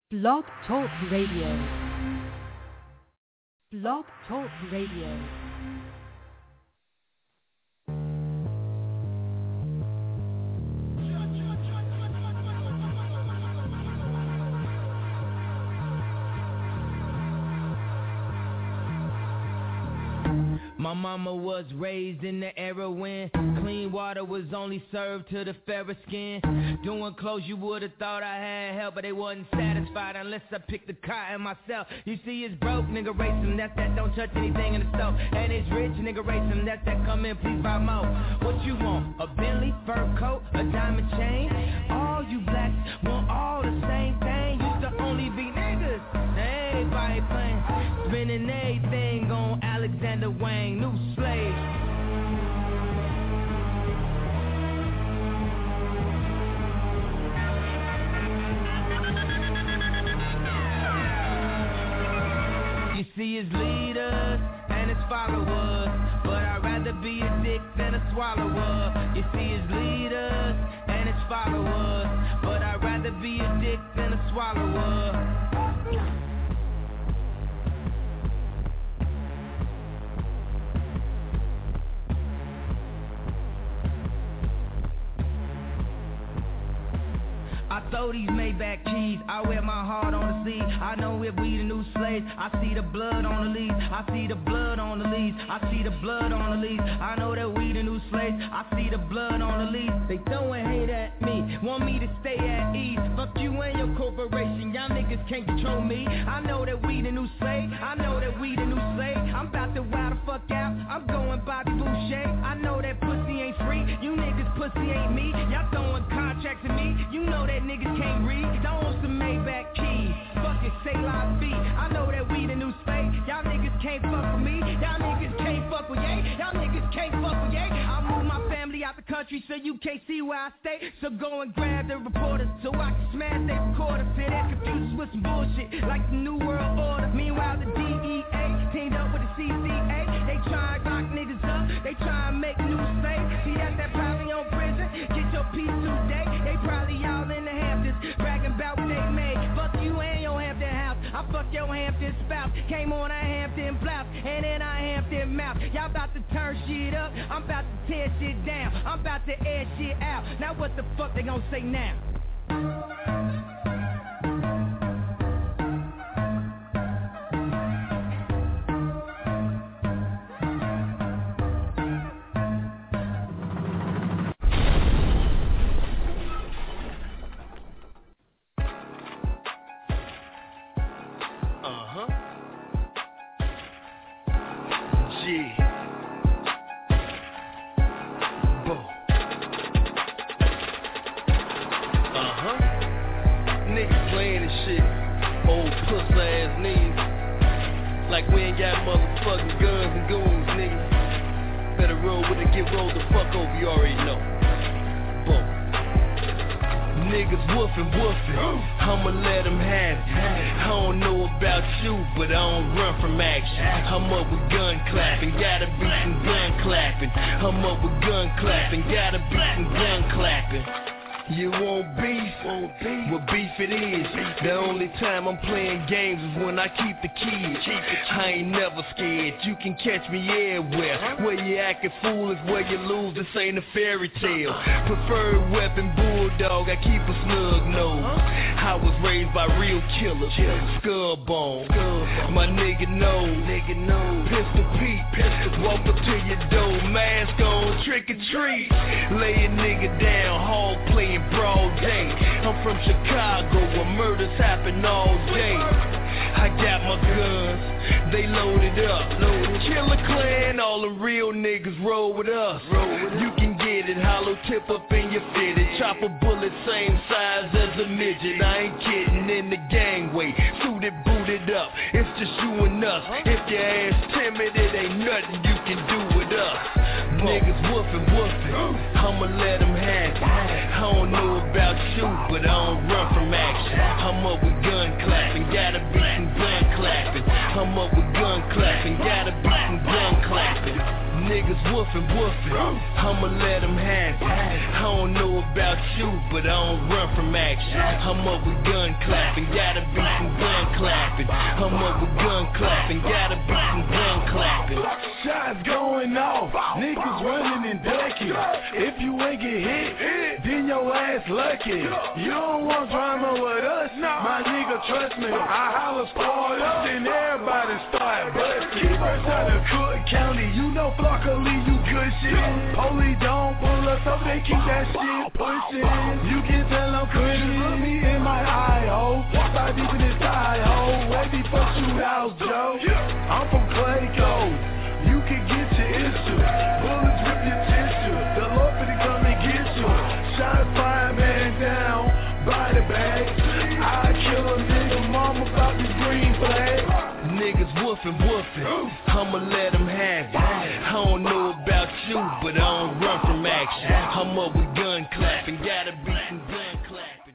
Blog Talk Radio. Blog Talk Radio. My mama was raised in the era when clean water was only served to the fairer skin. Doing clothes you would've thought I had help, but they wasn't satisfied unless I picked the cotton myself. You see it's broke, nigga race him, that's that don't touch anything in the stove. And it's rich, nigga race him, that's that come in, please buy more. What you want, a Bentley, fur coat, a diamond chain? All you blacks want all the same thing. Used to only be niggas, everybody playing. Spending everything on Alexander Wang, new slave. You see his leaders and his followers, but I'd rather be a dick than a swallower. You see his leaders and his followers, but I'd rather be a dick than a swallower. I throw these Maybach keys, I wear my heart on the sleeve. I know if we the new slaves, I see the blood on the leaves. I see the blood on the leaves, I see the blood on the leaves. I know that we the new slaves, I see the blood on the leaves. They throwing hate at me, want me to stay at ease. Fuck you and your corporation, y'all niggas can't control me. I know that we the new slave, I know that we the new slave. I'm about to wild the fuck out, I'm going Bobby Boucher. I know that pussy ain't free, you niggas pussy ain't me. Y'all throwing contracts at me, you know that niggas can't read. Don't want some Maybach keys, fucking say live feet. I know that we the new slave, y'all niggas can't fuck with me. Y'all niggas can't fuck with yay, y'all niggas can't fuck with yay. I move my family out the country so you can't see where I stay. So go and grab the reporters so I can smash their recorders. Say they're confused with some bullshit like the New World Order. Meanwhile the DEA teamed up with the CCA. They try and lock niggas up, they try and make new slaves. See that's that probably on prison, get your piece today. They probably all in the Hamptons, bragging about what they made. Fuck you and your Hampton house, I fuck your Hampton spouse. Came on a Hampton blouse, and then I Hampton mouth. Y'all about to turn shit up, I'm about to tear shit down. I'm about to air shit out, now what the fuck they gon' say now? Catch me everywhere. Where you acting fool is where you lose. This ain't a fairy tale. Preferred weapon, bulldog. I keep a snug nose. I was raised by real killers. Skull bone. My nigga knows. Pistol Pete. Walk up to your door. Mask on. Trick or treat. Lay a nigga down. Hog playing broad day. I'm from Chicago where murders happen all day. I got my guns, they loaded up. Killer Clan, all the real niggas roll with us. You can get it, hollow tip up in your fitted. Chopper bullet, same size as a midget. I ain't kidding, in the gangway, suited, booted up. It's just you and us. If your ass timid, it ain't nothing you can do with us. Niggas woofing, I'ma let them have it. I don't know about you, but I don't run from action. I'm up with gun clapping, gotta be some gun clapping. I'm up with gun clapping, gotta be some gun clapping. Niggas Niggas woofing. I'ma let them have it. I don't know about you, but I don't run from action. I'm up with gun clapping, gotta be some gun clapping. I'm up with gun clapping, gotta be some gun clapping. Shots going off, niggas running and ducking. If you ain't get hit, then your ass lucky. You don't want drama with us, my nigga, trust me. I holler spoiled up, then everybody start busting. First out of Cook County, you know Flocka leave you good shit. Police don't pull us up, they keep that shit pushing. You can tell I'm crazy, look me in my eye, ho. Start deep in this eye, ho. Way before shootouts, Joe. I'm from Clayco. You can get your issue. Bullets rip your tissue. The Lord finna come and get you. Shot fire man down by the bag. I kill a nigga, mama about this green flag. Niggas woofing. I'ma let them have it. I don't know about you, but I don't run from action. I'm up with gun clapping, gotta be some gun clapping.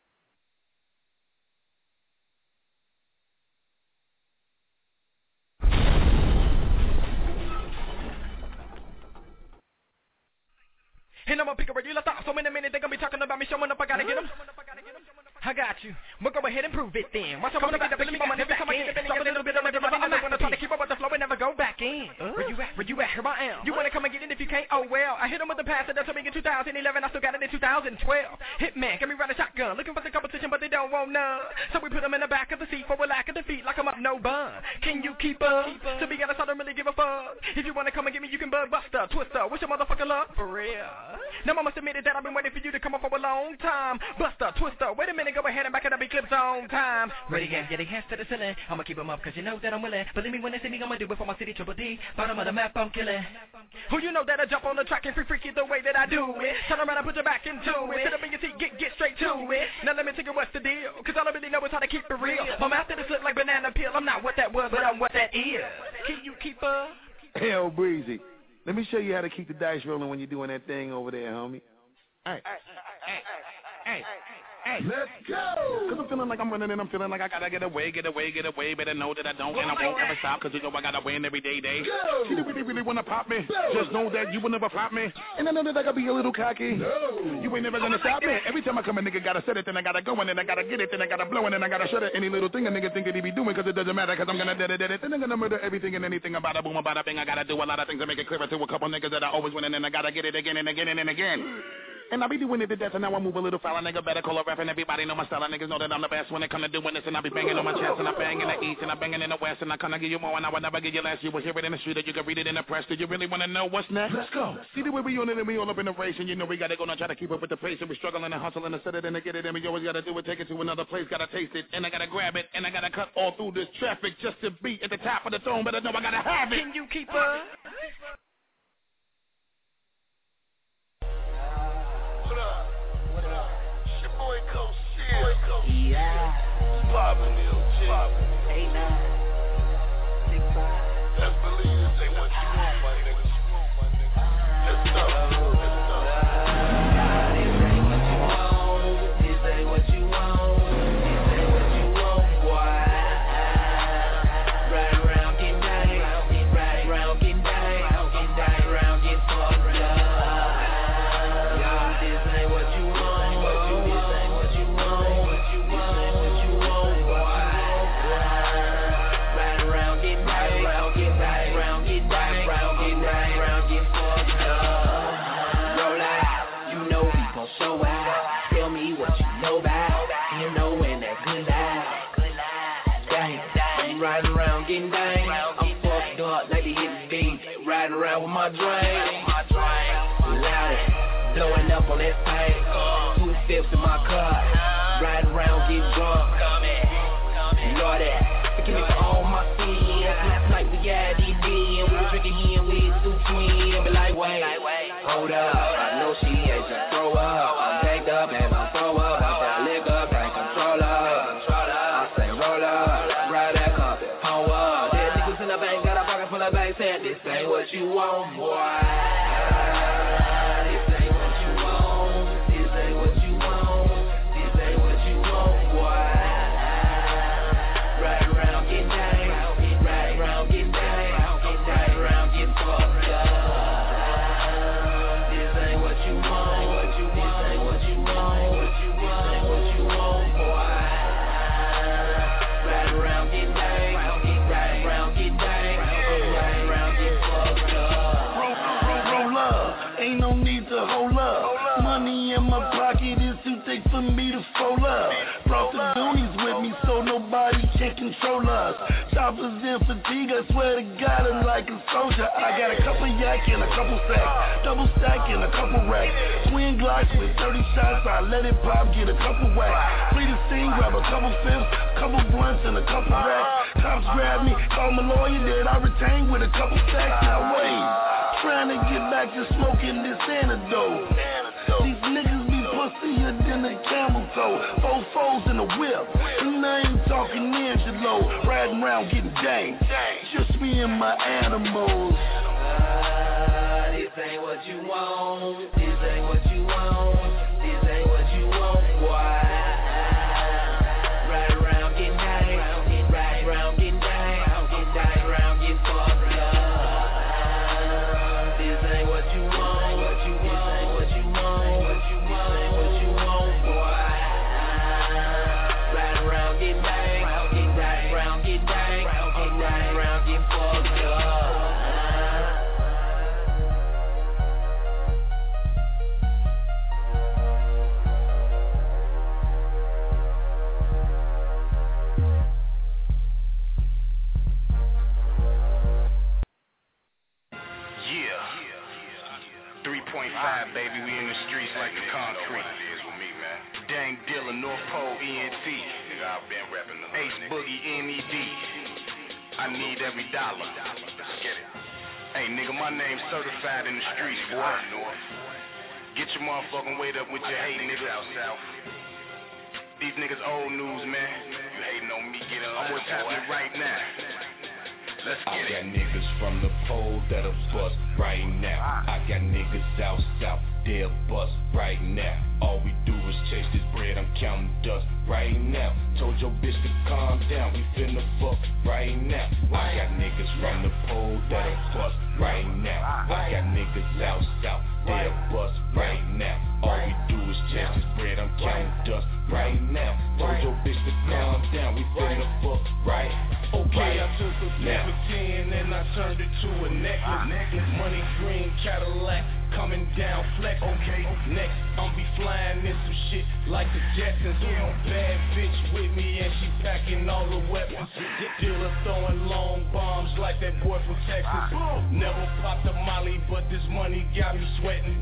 And I'ma pick a regular thought, so in a minute they gonna be talking about me, showing up, I gotta get them. I got you. We'll go ahead and prove it then. Watch out, I'm gonna get the feeling on my neck, every time I get the feeling, a little bit of my drama, I'm gonna try to keep up with the flow and never go back in. Where you at? Here I am. You wanna come and get it if you can't? Oh well. I hit him with the pass that told me in 2011, I still got it in 2012. Hitman, get me ride a shotgun, looking for the competition, but they don't want none. So we put them in the back of the seat for a lack of defeat, like I'm up no bun. Can you keep up? To be honest, I don't really give a fuck. If you wanna come and get me, you can bug Buster, Twister, wish your motherfucker luck, for real. Now I must admit that I've been waiting for you to come up for a long time. Buster, Twister, wait a minute, go ahead and back it up, be clips on time. Ready, get your hands to the ceiling. I'ma keep them up cause you know that I'm willing. Believe me when they see me, I'ma do it for my city, Triple D. Bottom of the map, I'm killing. Who you know that I jump on the track and freaky the way that I do it. Turn around and put your back into it. Sit up in your seat, get straight to it. Now let me tell you what's the deal, cause all I really know is how to keep it real. My mouth that is look like banana peel. I'm not what that was, but I'm what that is. Can you keep up? Hell, Breezy. Let me show you how to keep the dice rolling when you're doing that thing over there, homie. Hey. Let's go! Cause I'm feeling like I'm running and I'm feeling like I gotta get away. Better know that I don't and I won't ever stop. Cause you know I gotta win every day. See, you really wanna pop me? Just know that you will never flop me. And I know that I gotta be a little cocky. No. You ain't never gonna stop me. Every time I come a nigga gotta set it, then I gotta go and then I gotta get it, then I gotta blow and then I gotta shut it. Any little thing a nigga think that he be doing cause it doesn't matter cause I'm gonna dead it. Then I'm gonna murder everything and anything about a boom, about a bing. I gotta do a lot of things to make it clearer to a couple niggas that I always win and then I gotta get it again and again and again. And I be doing it to death, and now I move a little foul. A nigga better call a rap, and everybody know my style. Niggas know that I'm the best when it come to doing this, and I be banging on my chest, and I bang in the east, and I banging in the west, and I kinda give you more, and I would never give you less. You will hear it in the street, or you can read it in the press. Do you really wanna know what's next? Let's go. See the way we on it, and we all up in the race, and you know we gotta go and try to keep up with the pace, and we struggling and hustling and set it and to get it, and we always gotta do it, take it to another place, gotta taste it, and I gotta grab it, and I gotta cut all through this traffic just to be at the top of the throne, but I know I gotta have it. Can you keep up? Yeah. Poppin' LG. 8-9. 6-5. Let's believe this ain't what you want, my niggas. Let's go. This ain't what you want. This ain't what you want, boy. Ride around, get down. Ride around, get down. Round, get fucked up. Yo, this ain't what you want. Getting down, I'm fucked up like the hit beat. Riding around with my drink, loud, blowing up on that thing. 2 steps in my car, riding around, get drunk. Lord, forgive me for all my sins. Last night we had DD and we was drinking here and we was 2 twins. But like, wait, hold up, I know she ain't just throw up. I'm tanked up and I'm throw up. I said lick up, can't control her. I say roll up. Said, this ain't what you want, boy. This ain't what you want. This ain't what you want. This ain't what you want, boy. Ride around, get down. Ride around, get down. Ride around, get fucked up. can't control us. Choppers in fatigue, I swear to God, I'm like a soldier. I got a couple yak and a couple sacks, double stack and a couple racks. Twin Glocks with 30 shots, I let it pop, get a couple whacks. Flee the scene, grab a couple fifths, couple blunts and a couple racks. Cops grab me, call my lawyer that I retain with a couple stacks. Now wait, trying to get back to smoking this antidote. These niggas be pussier than a camel toe. 4 foes in a whip, and I ain't talking Angelo. Riding around getting dang, just me and my animals. This ain't what you want, this ain't what you want, this ain't what you want, boy. Ride around getting dang, ride around getting dang, get dang around getting fucked up. This ain't what you want, what you want, what you want, what you want, what you want, boy. Ride around getting dang, get dang around getting dang, get dang around getting fucked up. Yeah. 3.5, baby, we in the streets like the concrete. It is with me, man. Dang Dilla, North Pole, ENT. I've been rapping the Ace Boogie, NED. I need every dollar. Let's get it. Hey, nigga, my name's certified in the streets, boy. Get your motherfucking weight up with your hate, nigga. South. These niggas old news, man. You hating on me, get up. I'm what's happening right now. Let's get it. I got niggas from the pole that'll bust right now. I got niggas out south, they'll bust right now. All we do is chase this bread, I'm counting dust right now. Told your bitch to calm down, we finna fuck right now. I got niggas from the pole that'll bust right now. I got niggas out south, they'll bust right now. All we do is chase this bread, I'm counting dust right now. Told your bitch to calm down, we finna fuck right. Okay, I took a flip 10 and I turned it to a necklace. Money green Cadillac coming down flex. Okay, next I'm be flying in some shit like the Jetsons. Bad bitch with me and she packing all the weapons. Dealer throwing long bombs like that boy from Texas. Never popped a Molly, but this money got me sweating.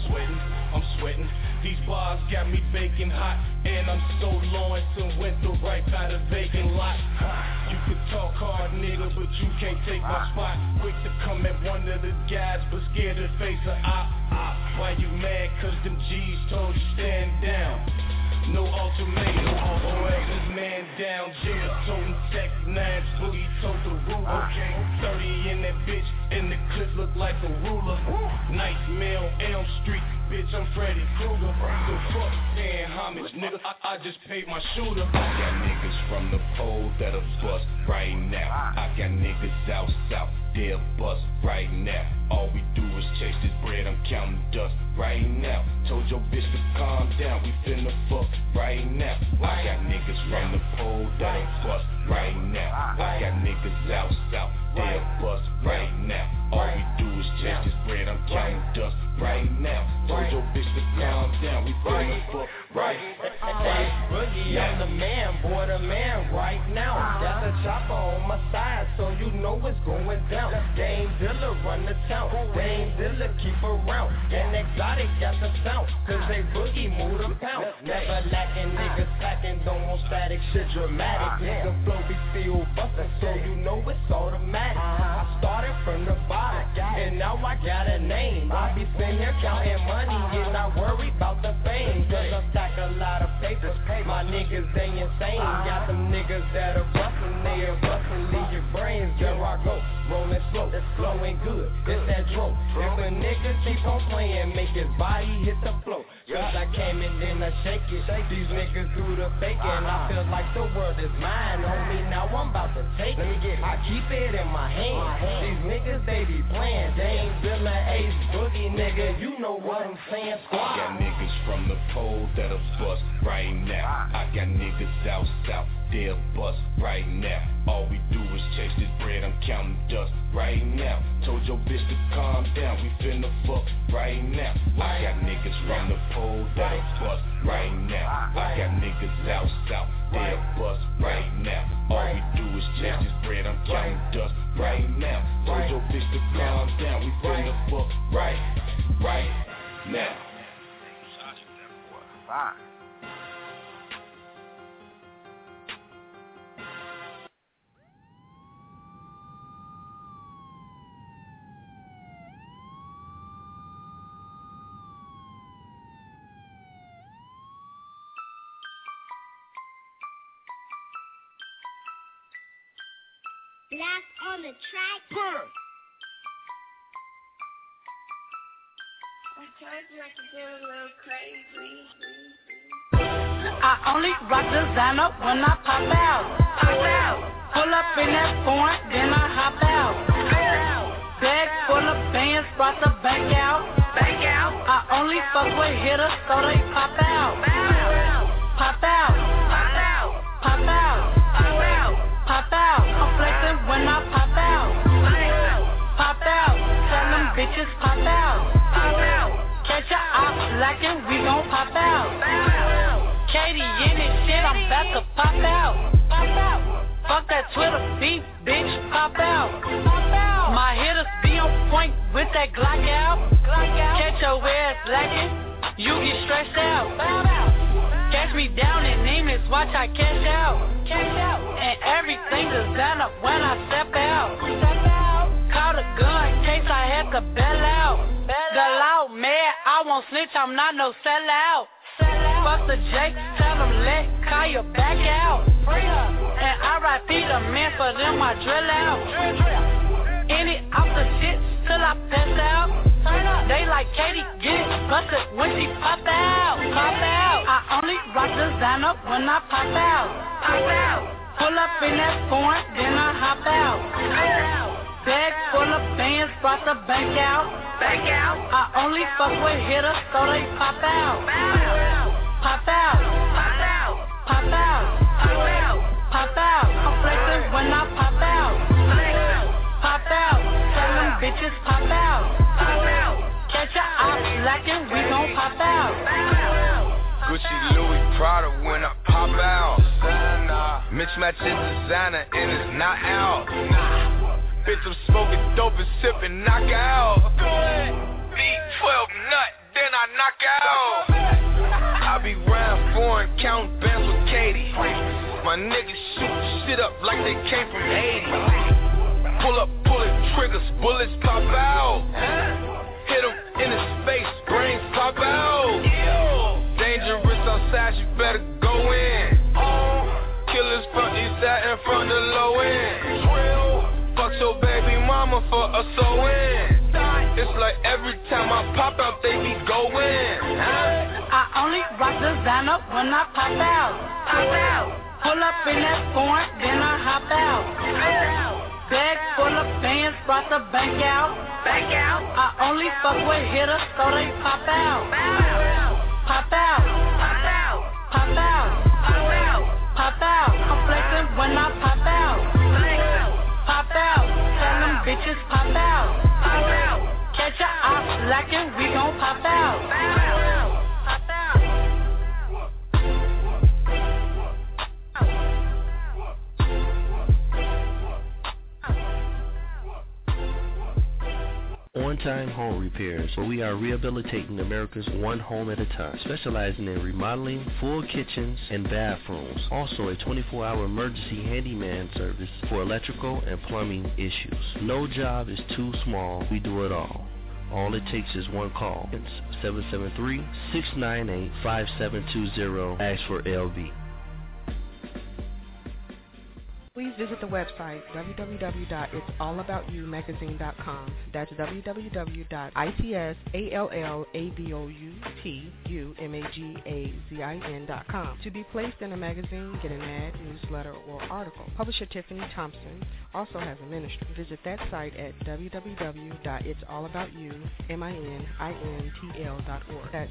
I'm sweating. These bars got me baking hot, and I'm so low and some winter right by the vacant lot. You could talk hard, nigga, but you can't take my spot. Quick to come at one of the guys, but scared to face a op. Why you mad? Cause them G's told you stand down. No ultimatum, OX's man down. Jimmy toting tech, 9's boogie told the ruler. Okay, 30 in that bitch, and the clip look like a ruler. Nightmare on Elm Street, bitch, I'm Freddy Krueger. So fuck paying homage, nigga, I just paid my shooter. I got niggas from the pole that'll bust right now. I got niggas out south, they'll bust right now. All we do is chase this bread, I'm counting dust right now. Told your bitch to calm down, we finna fuck right now. I got niggas from the pole that'll bust right now. I got niggas out south, they'll bust right now. All we do is chase this bread, I'm counting dust right now. Told your bitch to calm down, we finna fuck right. Hey, Boogie, I'm the man, boy, the man right now. Got the chopper on my side, so you know it's going down. Dame Dilla run the town, Dame Dilla keep around. And Exotic got the sound, cause they Boogie move the pound. Never lacking, niggas packing, don't want static, shit dramatic. Nigga flow be still bustin', so you know it's automatic. I started from the bottom, and now I got a name. I be sitting here counting money, and not worry about the fame. Cause I stack a lot of papers, my niggas, they insane. Got them niggas that are bustin', they are bustin', leave your brains. There I go, rolling slow, flowing good, it's that dope. If a nigga keep on playing, make his body hit the floor. Cause I came in and I shake it, these niggas do the faking. I feel like the world is mine, homie, now I'm about to take it. I keep it in my hand, these niggas they be playing. Dame Dilla, Ace Boogie, nigga, you know what I'm saying, squad. I got niggas from the pole that'll bust right now. I got niggas out south, they'll bust right now. All we do is chase this bread, I'm counting dust right now. Told your bitch to calm down, we finna fuck right now. I got niggas from the pole that'll bust right now. I got niggas out south, they'll bust right now. All we is chase this bread, I'm counting dust right now. Told your bitch to calm down, we finna fuck right now. Fine. Black on the track. I told you I could get a little crazy. I only rock designer when I pop out. Pull up in that foreign, then I hop out. Bag full of bands, brought the bank out. I only fuck with hitters, so they pop out. Pop out. I'm flexing when I pop out. Tell them bitches pop out. Catch your ops lacking, we gon' pop out. Katie in this shit, I'm about to pop out. Fuck that Twitter beef, bitch, pop out. My hitters be on point with that Glock out. Catch your ass lacking, you get stressed out. Catch me down in nameless, watch I cash out. And everything designer when I step out. Caught a gun in case I had to bail out. The loud man, I won't snitch, I'm not no sellout. Fuck the J, tell them let Kaya back out. And R.I.P. the man, for them I drill out. Any off the shit till I pass out. They like Katie, get it busted when she pop out. I only rock designer when I pop out. Pull up in that foreign, then I hop out. Bag full of bands, brought the bank out. I only fuck with hitters, so they pop out. Pop out. I'm flexing when I pop out. Tell them bitches pop out. Catch your ops lacking, we gon' pop out. Gucci, Louis, Prada when I pop out. Mismatch is designer and it's not out. Bitch, I'm smoking dope and sipping knockout. B12 nut, then I knock out. I be round foreign, counting bands with Katie. My niggas shoot shit up like they came from 80. Pull up, pulling triggers, bullets pop out. Hit him in his face, brains pop out. Dangerous outside, you better go in. Killers front east side and front the low end. Fuck your baby mama for a sew-in. It's like every time I pop out, they be going. I only rock designer when I pop out. Pull up in that foreign, then I hop out. Bag full of bands, brought the bank out. I only fuck with hitters, so they pop out. Pop out. I'm flexing when I pop out. Tell them bitches pop out. Catch your ops lacking, we gon' pop out. On-Time Home Repairs, where we are rehabilitating America's one home at a time, specializing in remodeling, full kitchens, and bathrooms. Also a 24-hour emergency handyman service for electrical and plumbing issues. No job is too small, we do it all. All it takes is one call. It's 773-698-5720. Ask for LB. Please visit the website www.it'sallaboutyoumagazine.com. That's www.itsallaboutyoumagazine.com. To be placed in a magazine, get an ad, newsletter, or article. Publisher Tiffany Thompson also has a ministry. Visit that site at www.it'sallaboutyoumintl.org. That's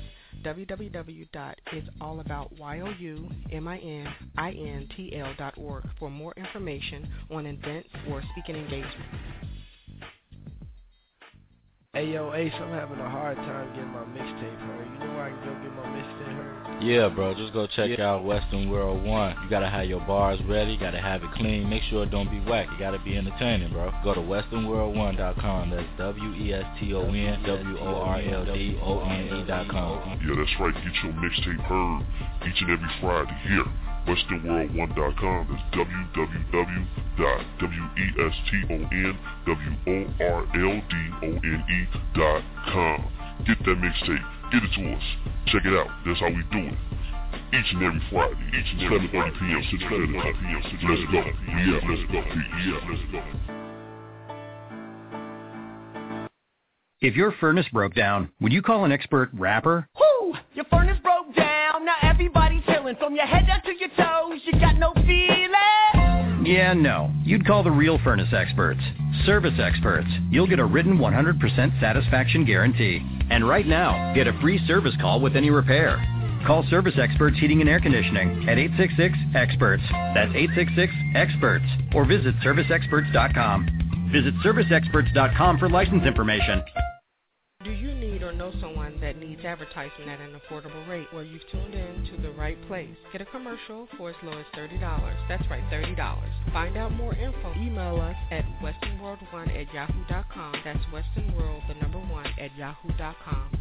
www.it'sallaboutyoumintl.org for more information on events or speaking engagements. Hey yo, Ace, I'm having a hard time getting my mixtape heard. You know where I can go get my mixtape heard? Yeah, bro, just go check out Western World 1. You gotta have your bars ready, gotta have it clean. Make sure it don't be whack. It gotta be entertaining, bro. Go to westernworld1.com. That's WESTONWORLDONE.com. Yeah, that's right. Get your mixtape heard each and every Friday here. westernworld1.com. That's www.westonworldone.com. Get that mixtape. Get it to us. Check it out. That's how we do it. Each and every Friday. 7:30 p.m. Central Time. Let's go. Yeah, let's go. Yeah, let's go. If your furnace broke down, would you call an expert rapper? Whoo! Your furnace broke down. Now everybody's chilling from your head down to your toes. You got no feeling. Yeah, no. You'd call the real furnace experts. Service experts. You'll get a written 100% satisfaction guarantee. And right now, get a free service call with any repair. Call Service Experts Heating and Air Conditioning at 866-EXPERTS. That's 866-EXPERTS. Or visit ServiceExperts.com. Visit ServiceExperts.com for license information. Do you need or know someone that needs advertising at an affordable rate? Well, you've tuned in to the right place. Get a commercial for as low as $30. That's right, $30. Find out more info. Email us at westernworld1@yahoo.com. That's westernworld, the number 1, at yahoo.com.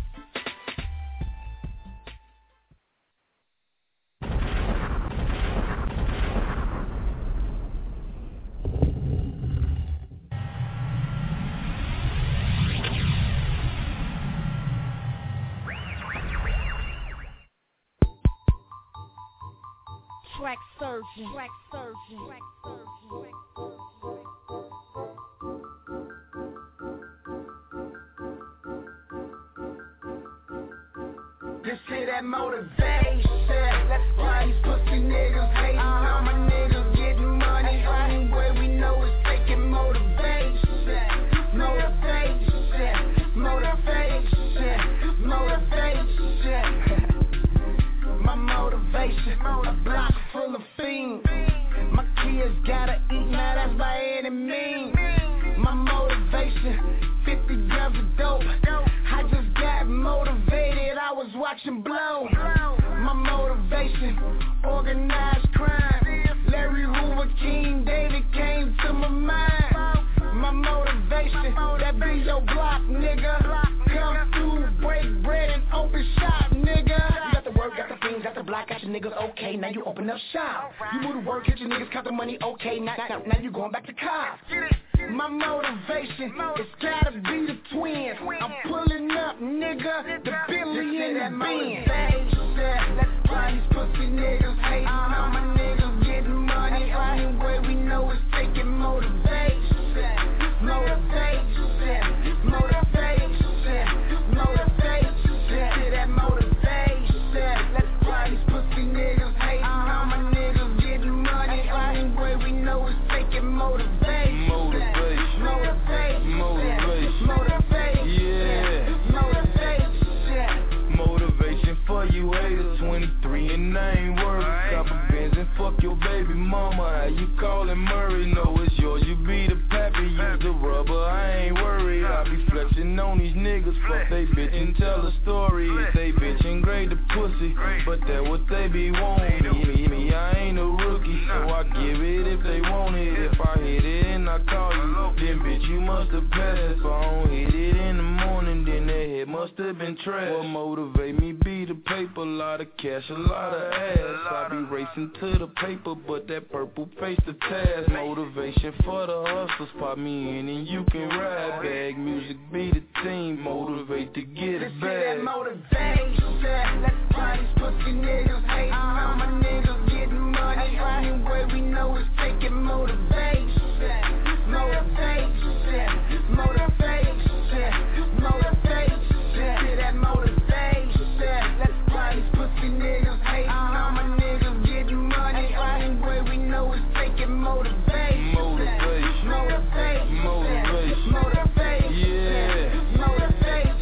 Track surgeon. Track surgeon. Track surgeon. This shit that motivation. Why these pussy niggas hating? All my niggas getting money. Only way we know is taking motivation. Motivation. Motivation. Motivation. My motivation. A block full of fiends. My kids gotta eat, now that's by any means. My motivation. 50 grams of dope. I just got motivated, I was watching Blow. My motivation, organized crime. Larry Hoover, King David came to my mind. My motivation, that be your block, nigga. Come through, break bread and open shop, nigga. You got the work, got the things, got the block, got your niggas, okay. Now you open up shop. You move to work, hit your niggas, count the money, okay. Now you going back to cops. My motivation, it's gotta be the twins. I'm pulling up, nigga, the Billy and the Benz. Why these pussy niggas hating? All my niggas getting money. Only way we know is taking motivation. Motivation, motivation, motivation. To that motivation. Why these pussy niggas hating? All my niggas getting money. Only way we know is taking motivation. Motivation for you haters, 23 and I ain't worried. Cop a Benz and fuck your baby mama. How you callin' Murray? No, it's yours, you be the pappy. Use the rubber, I ain't worried. I be flexing on these niggas. Fuck they bitch and tell a story. If they bitch and grade the pussy, but that what they be wanting. Me, I ain't a rookie, so I give it if they want it. If I hit it and I call you, then bitch you must have passed. If I don't hit it in the morning, then that head must have been trash. What motivate me be the paper, lot of cash, a lot of ass. I be racing to the paper, but that purple face the task. Motivation for the hustlers, pop me in and you can ride. Bag music be the team, motivate to get it back. That motivation, why these pussy niggas hating? All my niggas getting money. Only way we know is taking motivation. Motivation, motivation, motivation. To that motivation. Why these pussy niggas hating? All my niggas getting money. Only way we know is taking motivation. Motivation, motivation, motivation, motivation. Yeah, motivation.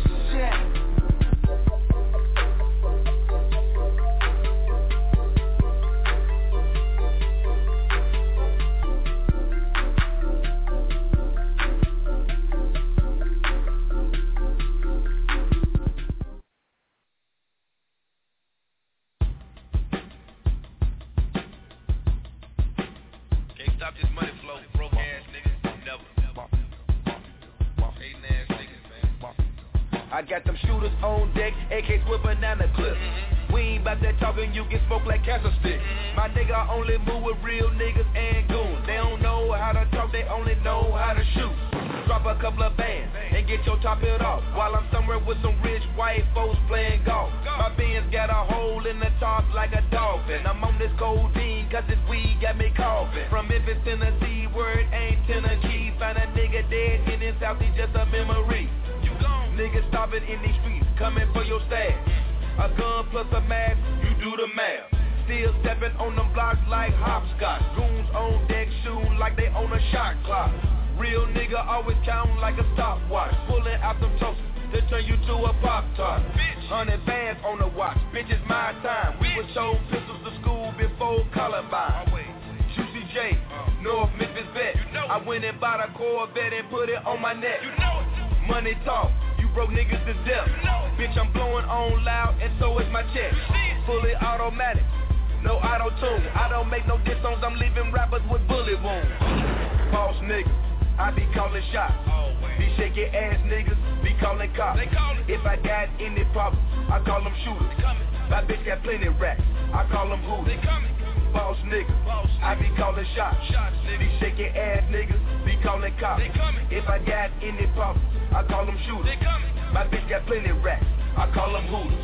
can't stop this money flow. Broke ass niggas, never. Hating ass niggas, man. I got them shooters on deck, AKs with banana clips. We ain't about that talking, you get smoked like cancer sticks. My nigga only move with real niggas and goons. They don't know how to talk, they only know how to shoot. Drop a couple of bands and get your top hit off while I'm somewhere with some rich white folks playing golf. My Benz got a hole in the top like a dolphin. I'm on this codeine cause this weed got me coughing. From Memphis, Tennessee, where it ain't Tennessee. Find a nigga dead in his house, he's just a memory. You gone. Niggas stopping in these streets, coming for your stash. A gun plus a mask, you do the math. Still stepping on them blocks like hopscotch. Goons on deck shooting like they own a shot clock. Real nigga always counting like a stopwatch. Pulling out them toasters to turn you to a Pop-Tart. 100 bands on the watch, bitch it's my time. We was sold pistols to school before Columbine. UCJ, North Memphis vet. I went and bought a Corvette and put it on my neck. Money talk, you broke niggas to death. Bitch I'm blowing on loud and so is my check. Fully automatic, no auto-tune. I don't make no diss songs, I'm leaving rappers with bullet wounds. Boss nigga, I be calling shots. These shaky ass niggas be calling cops. If I got any problems, I call them shooters. My bitch got plenty racks, I call them hooters. Boss nigga, I be calling shots. These shaky ass niggas be calling cops. If I got any problems, I call them shooters. My bitch got plenty racks, I call them hooters.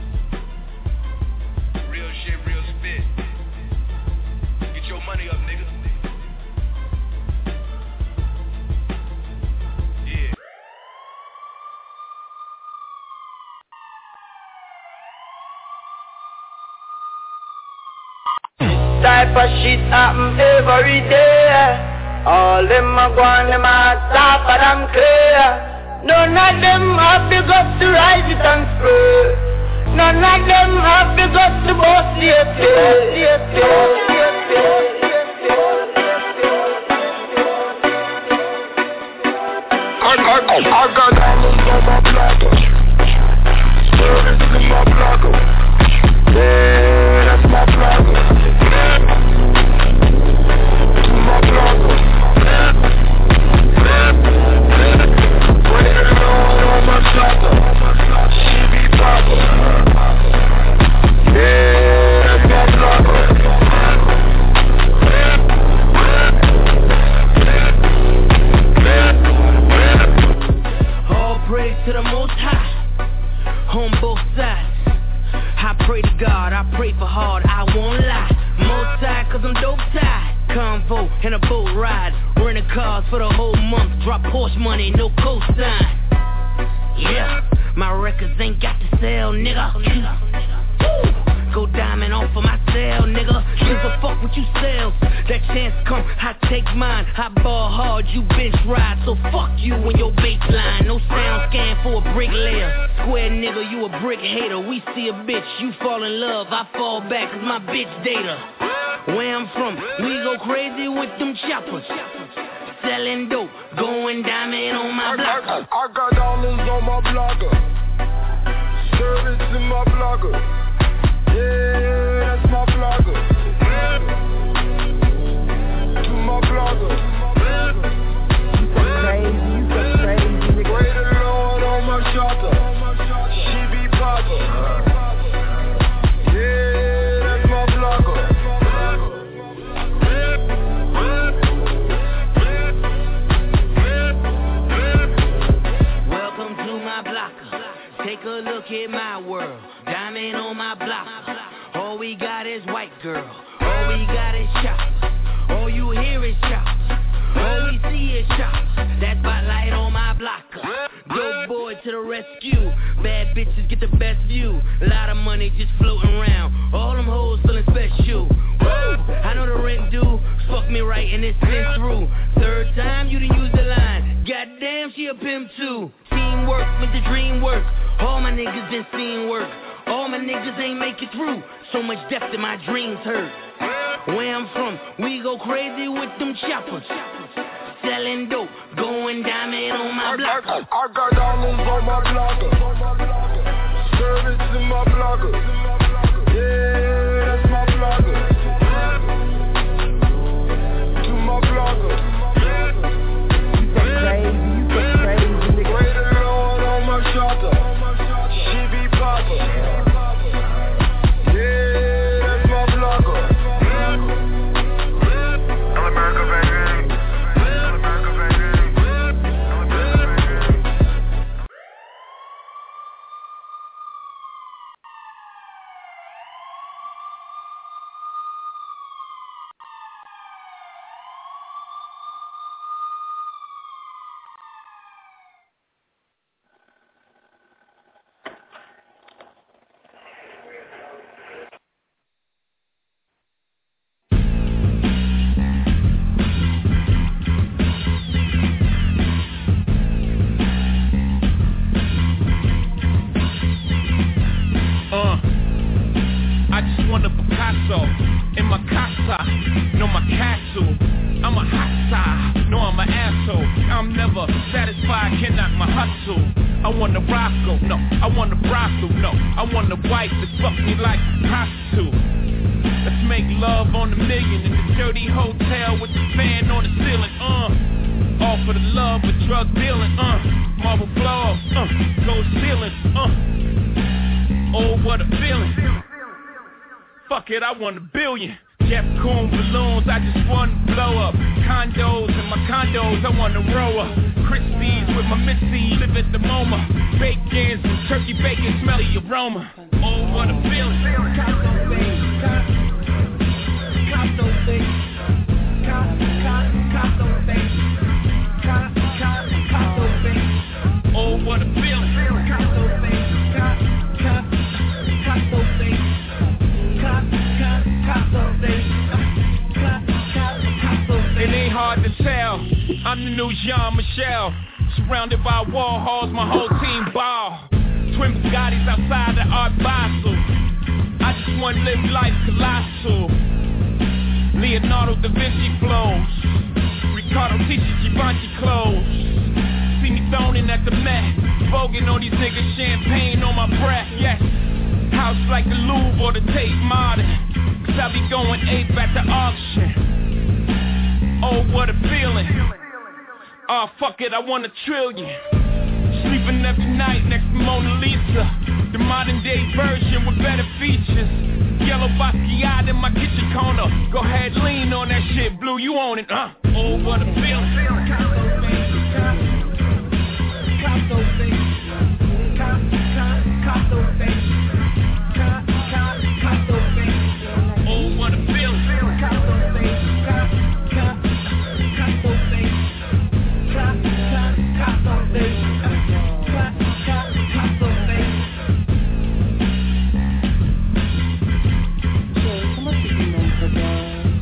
Real shit, real spit. Get your money up, nigga. Type of shit happen every day. All them a go and them a stop and I'm clear. None of them have the guts to rise it and spray. None of them have the guts to boast the I got diamonds on my blocker. Stories in my blocker. Yeah, that's my blocker. My blocker. Put it on my blocker. She be proper. Yeah, that's my blocker. All praise to the Most High on both sides. I pray to God, I pray for hard, I won't lie. Most side cause I'm dope tied. Convo and a boat ride. Renting cars for the whole month. Drop Porsche money, no cosign. Yeah, my records ain't got to sell, nigga. Go diamond off of my cell, nigga. Give a fuck what you sell. That chance come, I take mine. I ball hard, you bench ride. So fuck you and your baseline. No sound scan for a bricklayer. Square nigga, you a brick hater. We see a bitch, you fall in love. I fall back cause my bitch data. Where I'm from, we go crazy with them choppers. Selling dope, going diamond on my blocker. I got dollars on my blocker. Service in my blocker. Yeah, that's my blogger. To my blogger. You so crazy. Pray the Lord on my shopper. She be popper. Yeah, that's my blogger. Welcome to my blocker. Take a look at my world. Diamond on my blocker. All we got is white girl. All we got is choppers. All you hear is choppers. All we see is choppers. That spotlight on my blocker. Dope boy to the rescue. Bad bitches get the best view. A lot of money just floating around. All them hoes feeling special. Woo! I know the rent due. Fuck me right and it's been through. Third time you done used the line. Goddamn, she a pimp too. Teamwork with the dream work. All my niggas been seeing work. All my niggas ain't make it through. So much depth in my dreams hurt. Where I'm from, we go crazy with them choppers. Selling dope, going diamond on my blocker. I got dollars on my blocker. Service in my blocker. Yeah, that's my blocker. To hustle. I'm a hot side, no I'm an asshole. I'm never satisfied, can't knock my hustle. I want the Roscoe, no, I want the brothel, no. I want the wife that fuck me like a prostitute. Let's make love on the million in the dirty hotel with the fan on the ceiling, all for the love of drug dealing, marble floors, gold ceiling, oh what a feeling. Fuck it, I want $1 billion. Jeff Koons balloons, I just want to blow up. Condos in my condos, I want to roll up. Christie's with my Missy, live at the MoMA. Bacons and turkey bacon, smelly aroma. Oh, what a feeling. Costco things, Costco things, Costco things, Costco things. Oh, what a feeling. Costco things, Costco things. It ain't hard to tell, I'm the new Jean-Michel. Surrounded by wall halls, my whole team ball. Twin Bugattis outside the Art Basel. I just want to live life colossal. Leonardo da Vinci flows. Ricardo teaches Givenchy clothes. See me thrown in at the Met. Voguing on these niggas, champagne on my breath, yes. House like the Louvre or the Tate Modern. Cause I be going ape at the auction. Oh, what a feeling. Oh, fuck it, I want $1 trillion. Sleeping every night next to Mona Lisa. The modern day version with better features. Yellow Basquiat in my kitchen corner. Go ahead, lean on that shit, Blue, you own it, Oh, what a feeling. Costco things. Costco things. Oh, what a feeling. Costco things. Costco things. Costco things. Costco things. How much did you make per day?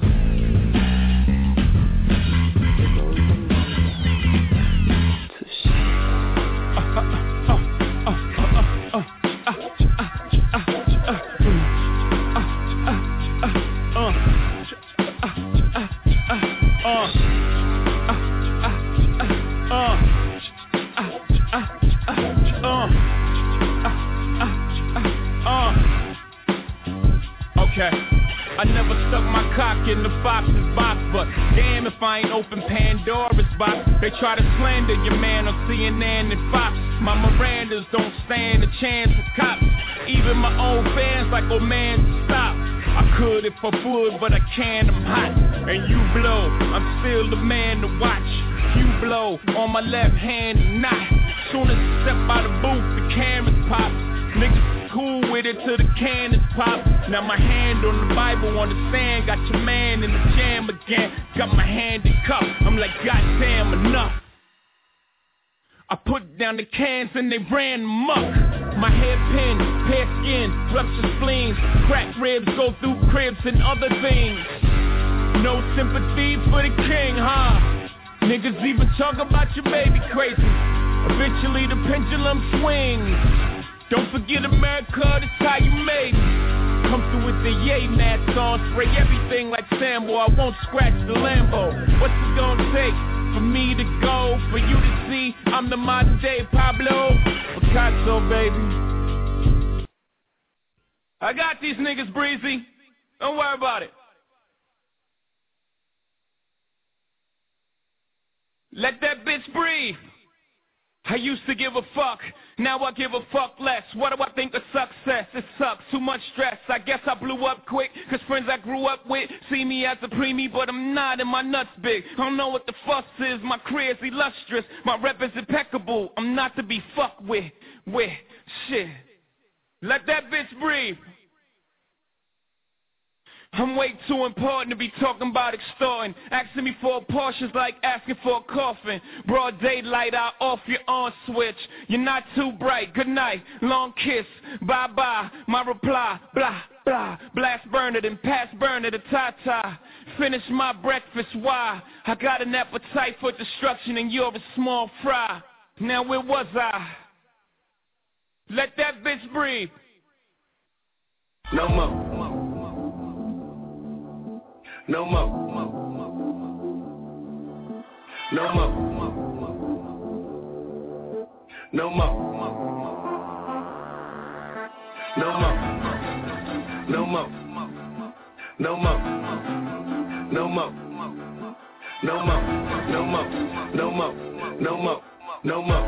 I never stuck my cock in the Fox's box, but damn if I ain't open Pandora's box. They try to slander your man on CNN and Fox. My Mirandas don't stand a chance with cops. Even my own fans like, oh man, stop. I could if I would, but I can't, I'm hot. And you blow, I'm still the man to watch. You blow on my left hand and not. Soon as I step out of the booth, the cameras pop. Niggas cool with it till the cannons pop. Now my hand on the Bible on the stand. Got your man in the jam again. Got my hand in cup. I'm like, goddamn, enough. I put down the cans and they ran amok. My hairpin, pale skin, ruptured spleens. Cracked ribs go through cribs and other things. No sympathy for the king, huh? Niggas even talk about your baby crazy. Eventually the pendulum swings. Don't forget America, that's how you made me. Come through with the yay mask on, spray everything like Sambo. I won't scratch the Lambo. What's it gonna take for me to go? For you to see I'm the modern day Pablo Picasso, baby. I got these niggas, Breezy. Don't worry about it. Let that bitch breathe. I used to give a fuck, now I give a fuck less. What do I think of success? It sucks, too much stress. I guess I blew up quick, cause friends I grew up with see me as a preemie, but I'm not and my nuts big. I don't know what the fuss is, my career's illustrious. My rep is impeccable, I'm not to be fucked with shit. Let that bitch breathe. I'm way too important to be talking about extorting. Asking me for a Porsche's like asking for a coffin. Broad daylight, I off your on switch. You're not too bright, good night, long kiss, bye-bye. My reply, blah, blah. Blast burner, then pass burner to ta-ta. Finish my breakfast, why? I got an appetite for destruction and you're a small fry. Now where was I? Let that bitch breathe. No more. No more. No more. No more. No more. No more. No more. No more. No more. No more. No more. No more. No more.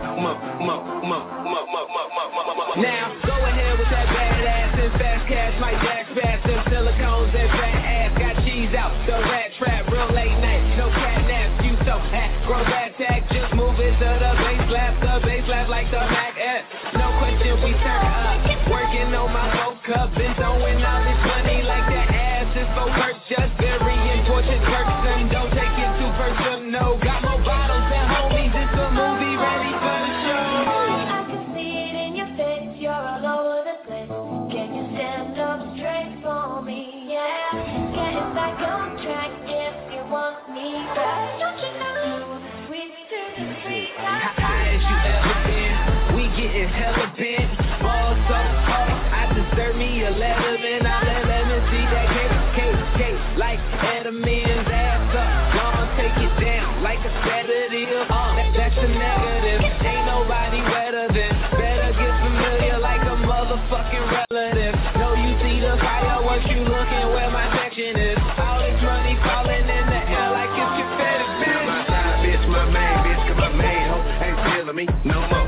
Now go ahead with that badass and fast cash, my dash fast and silicones and fat ass. Got cheese out, the rat trap, real late night, no cat naps. You so fat, grow that tag, just move it to the bass lap like the Mac F. No question, we turn up. Working on my Gold Cup, been throwing all this money like that ass is for work. Just very important person, don't take it too personal. Got more bottles than homies, it's a movie ready for the show. I can see it in your face, you're all over the place. Can you stand up straight for me? Yeah, get back on track if you want me back. Don't you know, sweet to the street. High as you ever been, we getting hella bent. Balls so hard, I deserve me a Letterman. I let me see that cake, like Edelman's ass up. Long take it down like a sedative. That's a negative. Ain't nobody better than. Better get familiar like a motherfucking relative. No, you see the fireworks, you looking where my section is. All this money falling in the air like it's confetti. Now my side bitch, my main bitch, cause my main hoe ain't feeling me no more.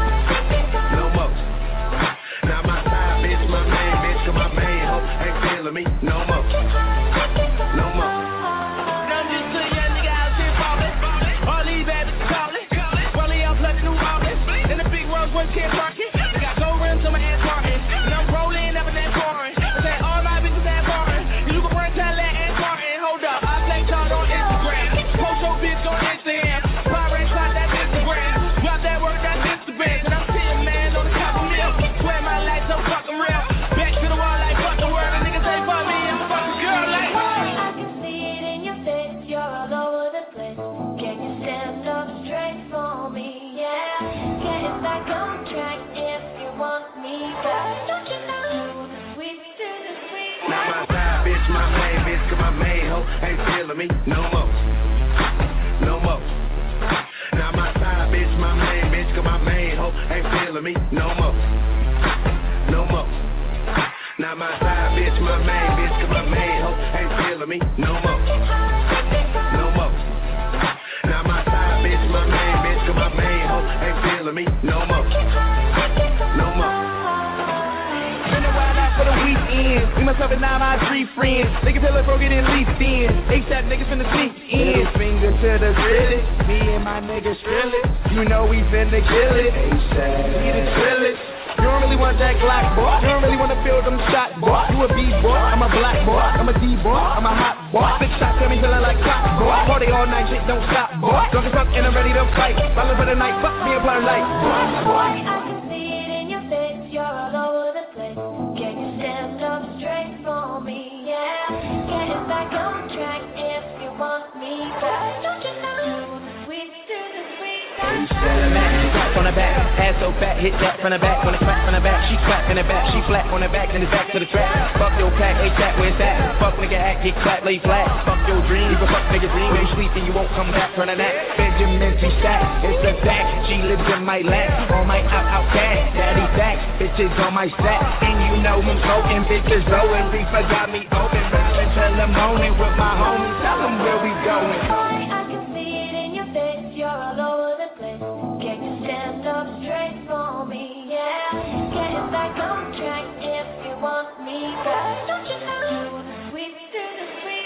No more. Now my side bitch, my main bitch, cause my main hoe ain't feeling me no more. No more. I'm just a young nigga out here ballin'. All these bad bitches callin'. Rolling out blood new August. In the big Rolls Royce can't park it. I got gold rims on my ass Martin. And I'm rolling up in that foreign. I said all my bitches that foreign. You can run tell that ass Martin. Hold up, I play y'all on Instagram. Post your bitch on Instagram. Pirate shot that Instagram. Drop that work, that's Instagram. And I'm sitting man on the top of milk. Swear my life so fucking real. Back to the wall like fuck the world. And niggas ain't for me. I'm a fucking girl like I can see it in your face, you're all over the place. Can you stand up straight for me? Yeah, get back on track if you want me back. Don't you know, sweet to the sweet. Now my side bitch, my main bitch, cause my main hoe ain't feeling me no more. No more. Now my side bitch, my main bitch, cause my main hoe ain't feeling me no more. No more. Now my side bitch, my main bitch, cause my main hoe ain't feeling me no more. No more. Now my side bitch, my main bitch, cause my main hoe ain't feeling me no more. No more. Been a while out for the weekend. Me, myself, and now my 3 friends. They can tell us bro getting leased in. ASAP niggas finna sleep in. Middle finger to the grilly. Me and my niggas drill it. You know we finna kill it. ASAP. We the drill it. You don't really want that Glock, boy. You don't really want to feel them shot, boy. You a B-boy, I'm a black boy. I'm a D-boy, I'm a hot boy. Big shots got me feeling like clock, boy. Party all night, shit don't stop, boy. Drunk as fuck and I'm ready to fight. Ballin' for the night, fuck me and burn light, boy. I can see it in your face, you're all over the place. Can you stand up straight for me? Yeah, get back on track if you want me back. Don't you know, sweet to the sweet. Clap on the back, ass so fat, hit that from the back. When it's clap from the back, she clap in the back. She flat on the back, then it's back to the track. Fuck your pack, hey chat, where's that? Fuck nigga act, get clap, lay flat. Fuck your dream, you can fuck nigga dream. When you sleeping, you won't come back from the nap. Benjamin be stacked, it's a back. She lives in my lap, on my out cash. Daddy back, bitches on my stack. And you know I'm smoking, bitches blowing. Reefer got me open, round till the morning with my homies. Tell them where we going. I can see it in your face, you're all over the place. Can you stand up straight for me? Yeah, get back on track if you want me back. Don't you know, sweet to the sweet.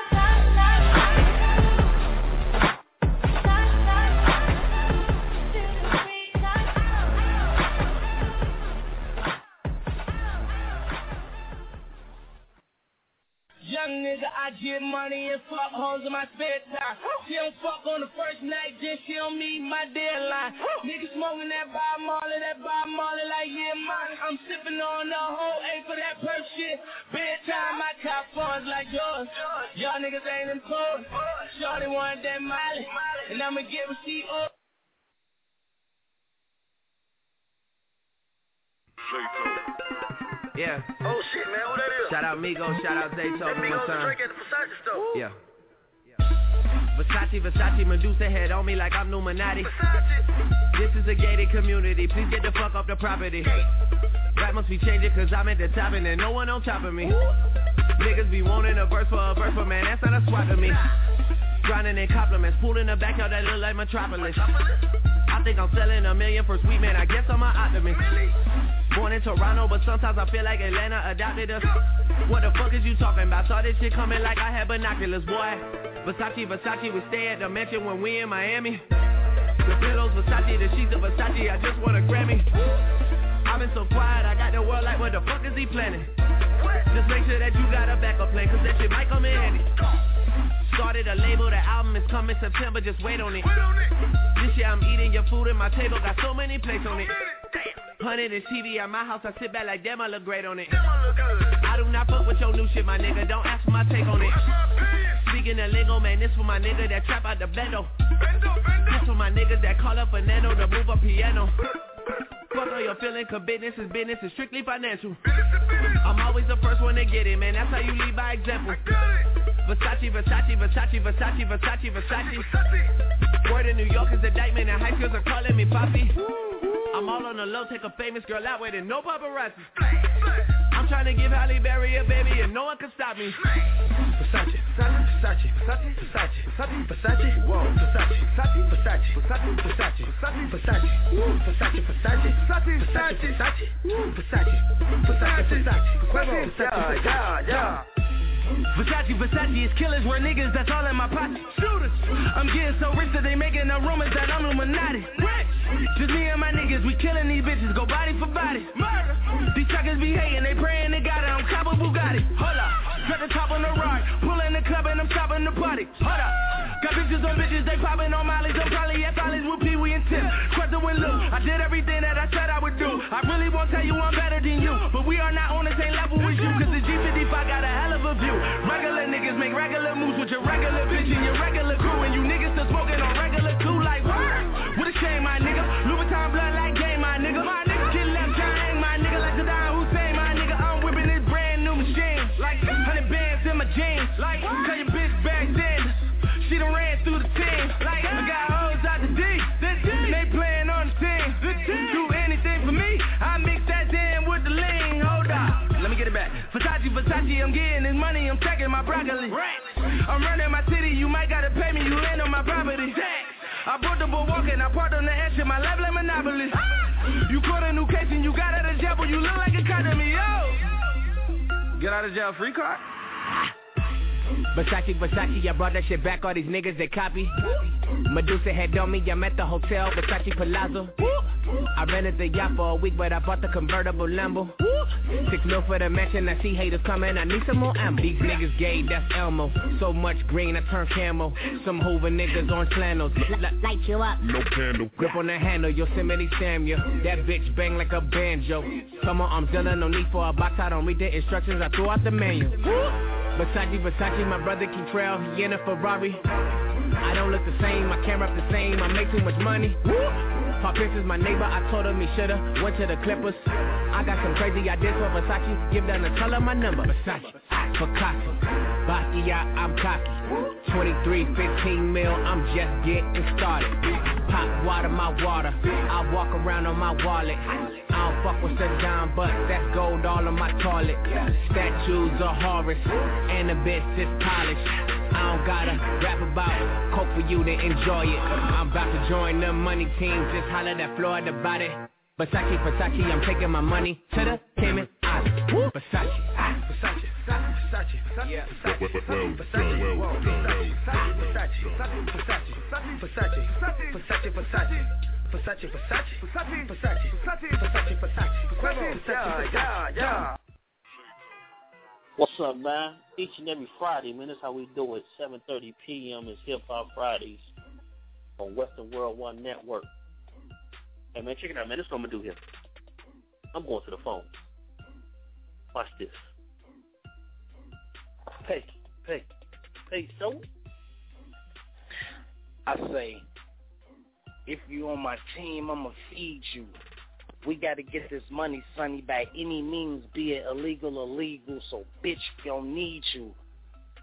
Young nigga, I get money and fuck hoes in my spare time. She don't fuck on the first night, then she don't meet my deadline. Nigga smoking that Bob Marley like yeah, mine. I'm sipping on the whole A for that perk shit. Bedtime, I cop funds like yours. Y'all niggas ain't important. Shorty wanted that Miley, and I'ma give her she up. Yeah. Oh shit, man, who that is? Shout out Migos, shout out Zaytoven one time. Drake at the Versace store. Yeah. Versace, Medusa head on me like I'm Illuminati. This is a gated community, please get the fuck off the property. Rap must be changing cause I'm at the top and there's no one on top of me. Niggas be wanting a verse, but man, that's not a swap to me. Grinding in compliments, pool in the backyard that look like Metropolis. I think I'm selling $1 million for sweet man, I guess I'm an optimist. Born in Toronto, but sometimes I feel like Atlanta adopted us. What the fuck is you talking about? Saw this shit coming like I had binoculars, boy. Versace, we stay at the mansion when we in Miami. The pillows, Versace, the sheets of Versace, I just want a Grammy. I've been so quiet, I got the world like, what the fuck is he planning? Just make sure that you got a backup plan, cause that shit might come in handy. Started a label, the album is coming September, just wait on it. This year I'm eating your food at my table, got so many plates on it. 100 TV at my house, I sit back like damn, I look great on it. I do not fuck with your new shit, my nigga, don't ask for my take on it. Speaking of lingo, man, this for my nigga that trap out the bendo. This for my niggas that call up Fernando to move a piano. Fuck all your feeling, cause business is strictly financial. I'm always the first one to get it, man, that's how you lead by example. Versace. Word in New York is indictment and high schools are calling me Poppy. I'm all on the low, take a famous girl out with it, no paparazzi. I'm trying to give Halle Berry a baby and no one can stop me. Versace, Versace is killers, we're niggas, that's all in my pocket. Shooters, I'm getting so rich that they making up rumors that I'm Illuminati. Just me and my niggas, we killing these bitches, go body for body. Murder, these suckers be hating, they praying they got it, I'm cop a Bugatti. Hold up, got the top on the ride, pulling the club and I'm stopping the party. Hold up, got bitches on bitches, they popping on mollies, I'm probably at Follies with Pee Wee and Tim. Quetta and Lou, I did everything that I said I would do. I really won't tell you I'm better than you, but we are not on the same level as you, cause the G55 got a hell of a view. Regular niggas make regular moves with your regular bitch and your regular crew, and you niggas still smoking on regular too, like what? What a shame, my nigga. Louboutin blood like game, my nigga. My nigga get left gang, my nigga, like Saddam Hussein, my nigga. I'm whipping this brand new machine, like 100 bands in my jeans, like tell your bitch back then. She done ran through the team, like I got hoes out the D. They playing on the team. Do anything for me, I mix that in with the lean. Hold up, let me get it back. Versace, I'm getting this money, I'm checking my broccoli. I'm running my city, you might gotta pay me, you land on my property. I bought the boardwalk and I parked on the edge of my left like Monopoly. You caught a new case and you got out of jail, but you look like a cop to me, yo. Get out of jail free card? Versace, I brought that shit back, all these niggas they copy. Medusa head on me, I'm at the hotel, Versace Palazzo. I rented the yacht for a week, but I bought the convertible Lambo. 6 mil for the mansion, I see haters coming, I need some more ammo. These niggas gay, that's Elmo. So much green, I turn camo. Some Hoover niggas on flannels. Light you up. No candle. Grip on the handle, Yosemite Samuel. That bitch bang like a banjo. Come on, I'm done, no need for a box, I don't read the instructions, I throw out the manual. Versace, my brother Keetrell, he in a Ferrari. I don't look the same, my camera up the same, I make too much money. Pop is my neighbor, I told him he shoulda went to the Clippers. I got some crazy ideas for Versace, give them the color my number. Versace, Picasso, Basquiat, I'm cocky. 23, 15 mil, I'm just getting started. Pop water, my water, I walk around on my wallet. I don't fuck with Saddam, but that's gold all on my toilet. Statues of Horace, and the bitch is polished. I don't gotta rap about coke for you to enjoy it. I'm about to join the money team, just holler that Florida about it. Versace, I'm taking my money to the Cayman Islands. Versace. Yeah. What's up, man? Each and every Friday, man, that's how we do it. 7:30 p.m. is Hip Hop Fridays on Western World One Network. Hey, man, check it out, man. This is what I'm going to do here. I'm going to the phone. Watch this. Hey, so? I say, if you on my team, I'ma feed you. We gotta get this money, sonny, by any means, be it illegal or legal, so bitch, we don't need you.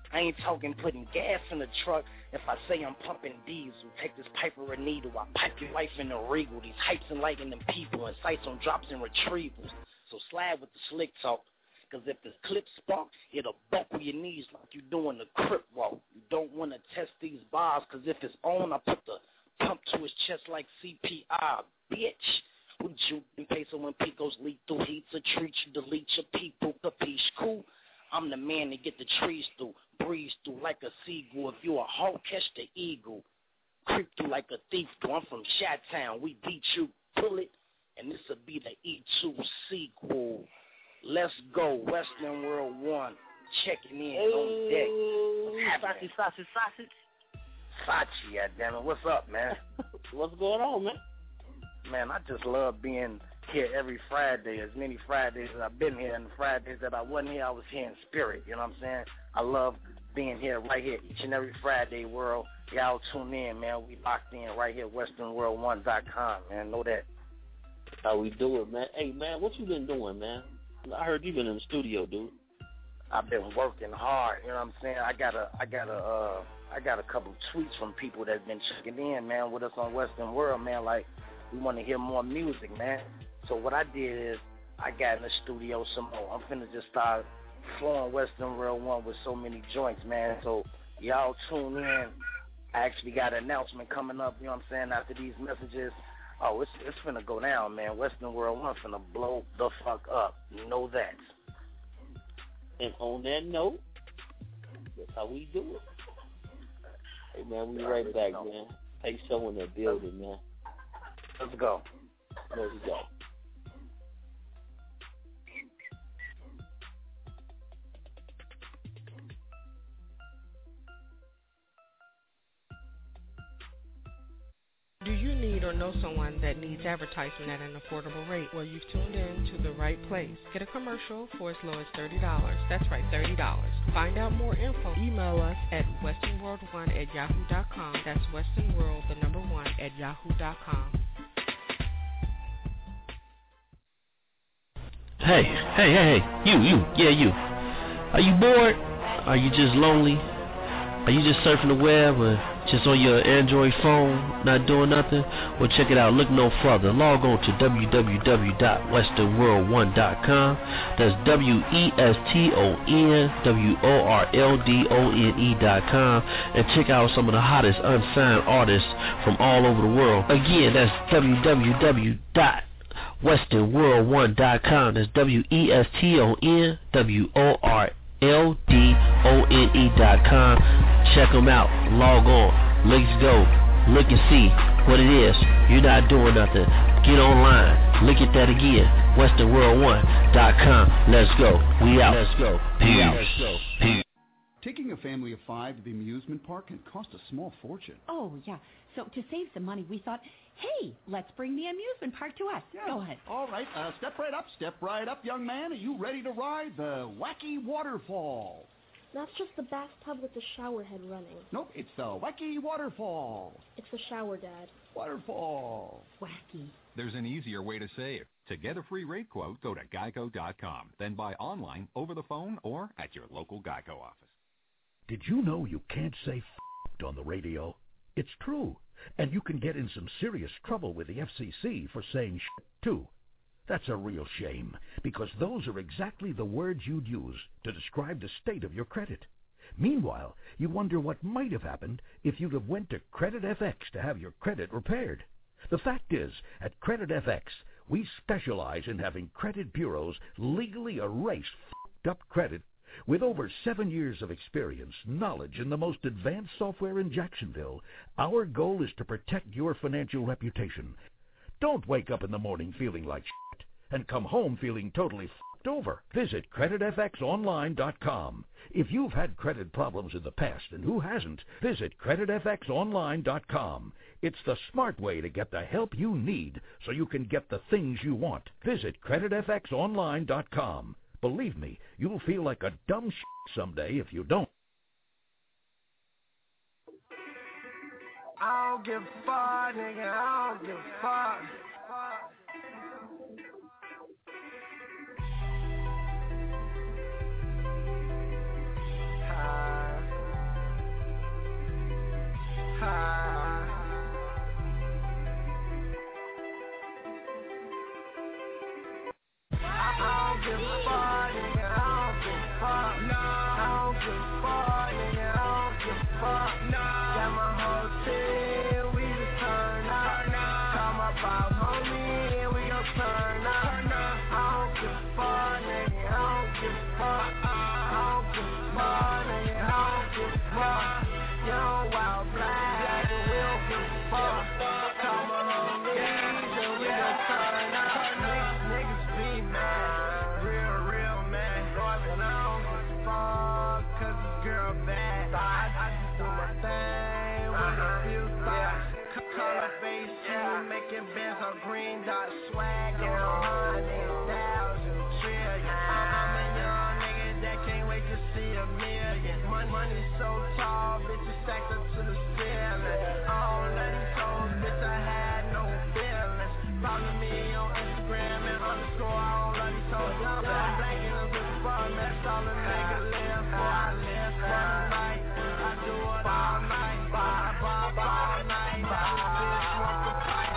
I ain't talking putting gas in the truck. If I say I'm pumping diesel, take this piper a needle. I pipe your life in the regal. These hypes and lighting them people and sights on drops and retrievals. So slide with the slick talk. Cause if the clip spark, it'll buckle your knees like you doing the crip walk. You don't want to test these bars, cause if it's on, I put the pump to his chest like CPR, bitch. We juke in peso when Picos leak through heat to treat you, delete your people, capiche, cool. I'm the man to get the trees through, breeze through like a seagull. If you a hawk, catch the eagle. Creep through like a thief do. I'm from Chi-Town, we beat you, pull it, and this'll be the E2 sequel. Let's go, Western World 1, checking in on deck. Sausage. Sachi, goddammit. What's up, man? What's going on, man? Man, I just love being here every Friday. As many Fridays as I've been here, and the Fridays that I wasn't here, I was here in spirit. You know what I'm saying? I love being here right here each and every Friday, world. Y'all tune in, man. We locked in right here, westernworld1.com, man. Know that. That's how we do it, man. Hey, man, what you been doing, man? I heard you been in the studio, dude. I've been working hard. You know what I'm saying? I got a couple tweets from people that's been checking in, man, with us on Western World, man. Like, we want to hear more music, man. So what I did is I got in the studio some more. I'm finna just start flowing Western World 1 with so many joints, man. So y'all tune in. I actually got an announcement coming up, you know what I'm saying, after these messages. Oh, it's finna go down, man. Western World 1 finna blow the fuck up. You know that. And on that note, that's how we do it. Hey, man, we right back, man. Hey, show in the building, man. Let's go. Let's go. Do you need or know someone that needs advertisement at an affordable rate? Well, you've tuned in to the right place. Get a commercial for as low as $30. That's right, $30. Find out more info. Email us at westernworld1@yahoo.com. That's westernworld1@yahoo.com. Hey, you. Are you bored? Are you just lonely? Are you just surfing the web or just on your Android phone, not doing nothing? Well, check it out. Look no further. Log on to www.westernworld1.com. That's WESTONWORLDONE.com. And check out some of the hottest unsigned artists from all over the world. Again, that's www.westernworld1.com. That's WESTONWORLDONE.com. Check them out. Log on. Let's go. Look and see what it is. You're not doing nothing. Get online. Look at that again. westernworld1.com. Let's go. We out. Let's go. Peace. Taking a family of 5 to the amusement park can cost a small fortune. Oh, yeah. So to save some money, we thought, hey, let's bring the amusement park to us. Yeah. Go ahead. All right. Step right up, young man. Are you ready to ride the Wacky Waterfall? That's just the bathtub with the shower head running. Nope, it's the Wacky Waterfall. It's the shower, Dad. Waterfall. Wacky. There's an easier way to save. To get a free rate quote, go to geico.com. Then buy online, over the phone, or at your local Geico office. Did you know you can't say f***ed on the radio? It's true. And you can get in some serious trouble with the FCC for saying shit, too. That's a real shame, because those are exactly the words you'd use to describe the state of your credit. Meanwhile, you wonder what might have happened if you'd have went to CreditFX to have your credit repaired. The fact is, at CreditFX, we specialize in having credit bureaus legally erase f***ed up credit. With over 7 years of experience, knowledge, and the most advanced software in Jacksonville, our goal is to protect your financial reputation. Don't wake up in the morning feeling like shit and come home feeling totally f***ed over. Visit CreditFXOnline.com. If you've had credit problems in the past, and who hasn't, visit CreditFXOnline.com. It's the smart way to get the help you need so you can get the things you want. Visit CreditFXOnline.com. Believe me, you'll feel like a dumb shit someday if you don't. I don't give a fuck, nigga, I don't give a fuck. give a fuck, nigga, I don't give a fuck. Got my whole team, we just turn up. Call my boss homie, and we gon' turn up. I don't give a fuck, nigga, I don't give a fuck. I don't give a fuck, nigga, I don't give a fuck. Young wild black, we don't give a fuck. Call my homies, and we gon' turn up. Niggas be mad, real mad. And I don't give a fuck, cause this girl bad. I just do my thing with a few thoughts. Color face, making bands on green dot swag on 100,000 trillion. I'm a young nigga that can't wait to see a million. Money so tall, bitches stacked up to the ceiling. All of these hoes, bitch, I had no feelings. Follow me on Instagram and underscore all of these hoes. I'm black and I'm good fun, that's all a nigga live for. I live for the night, I do it all night. All night, bitch, want the pipe.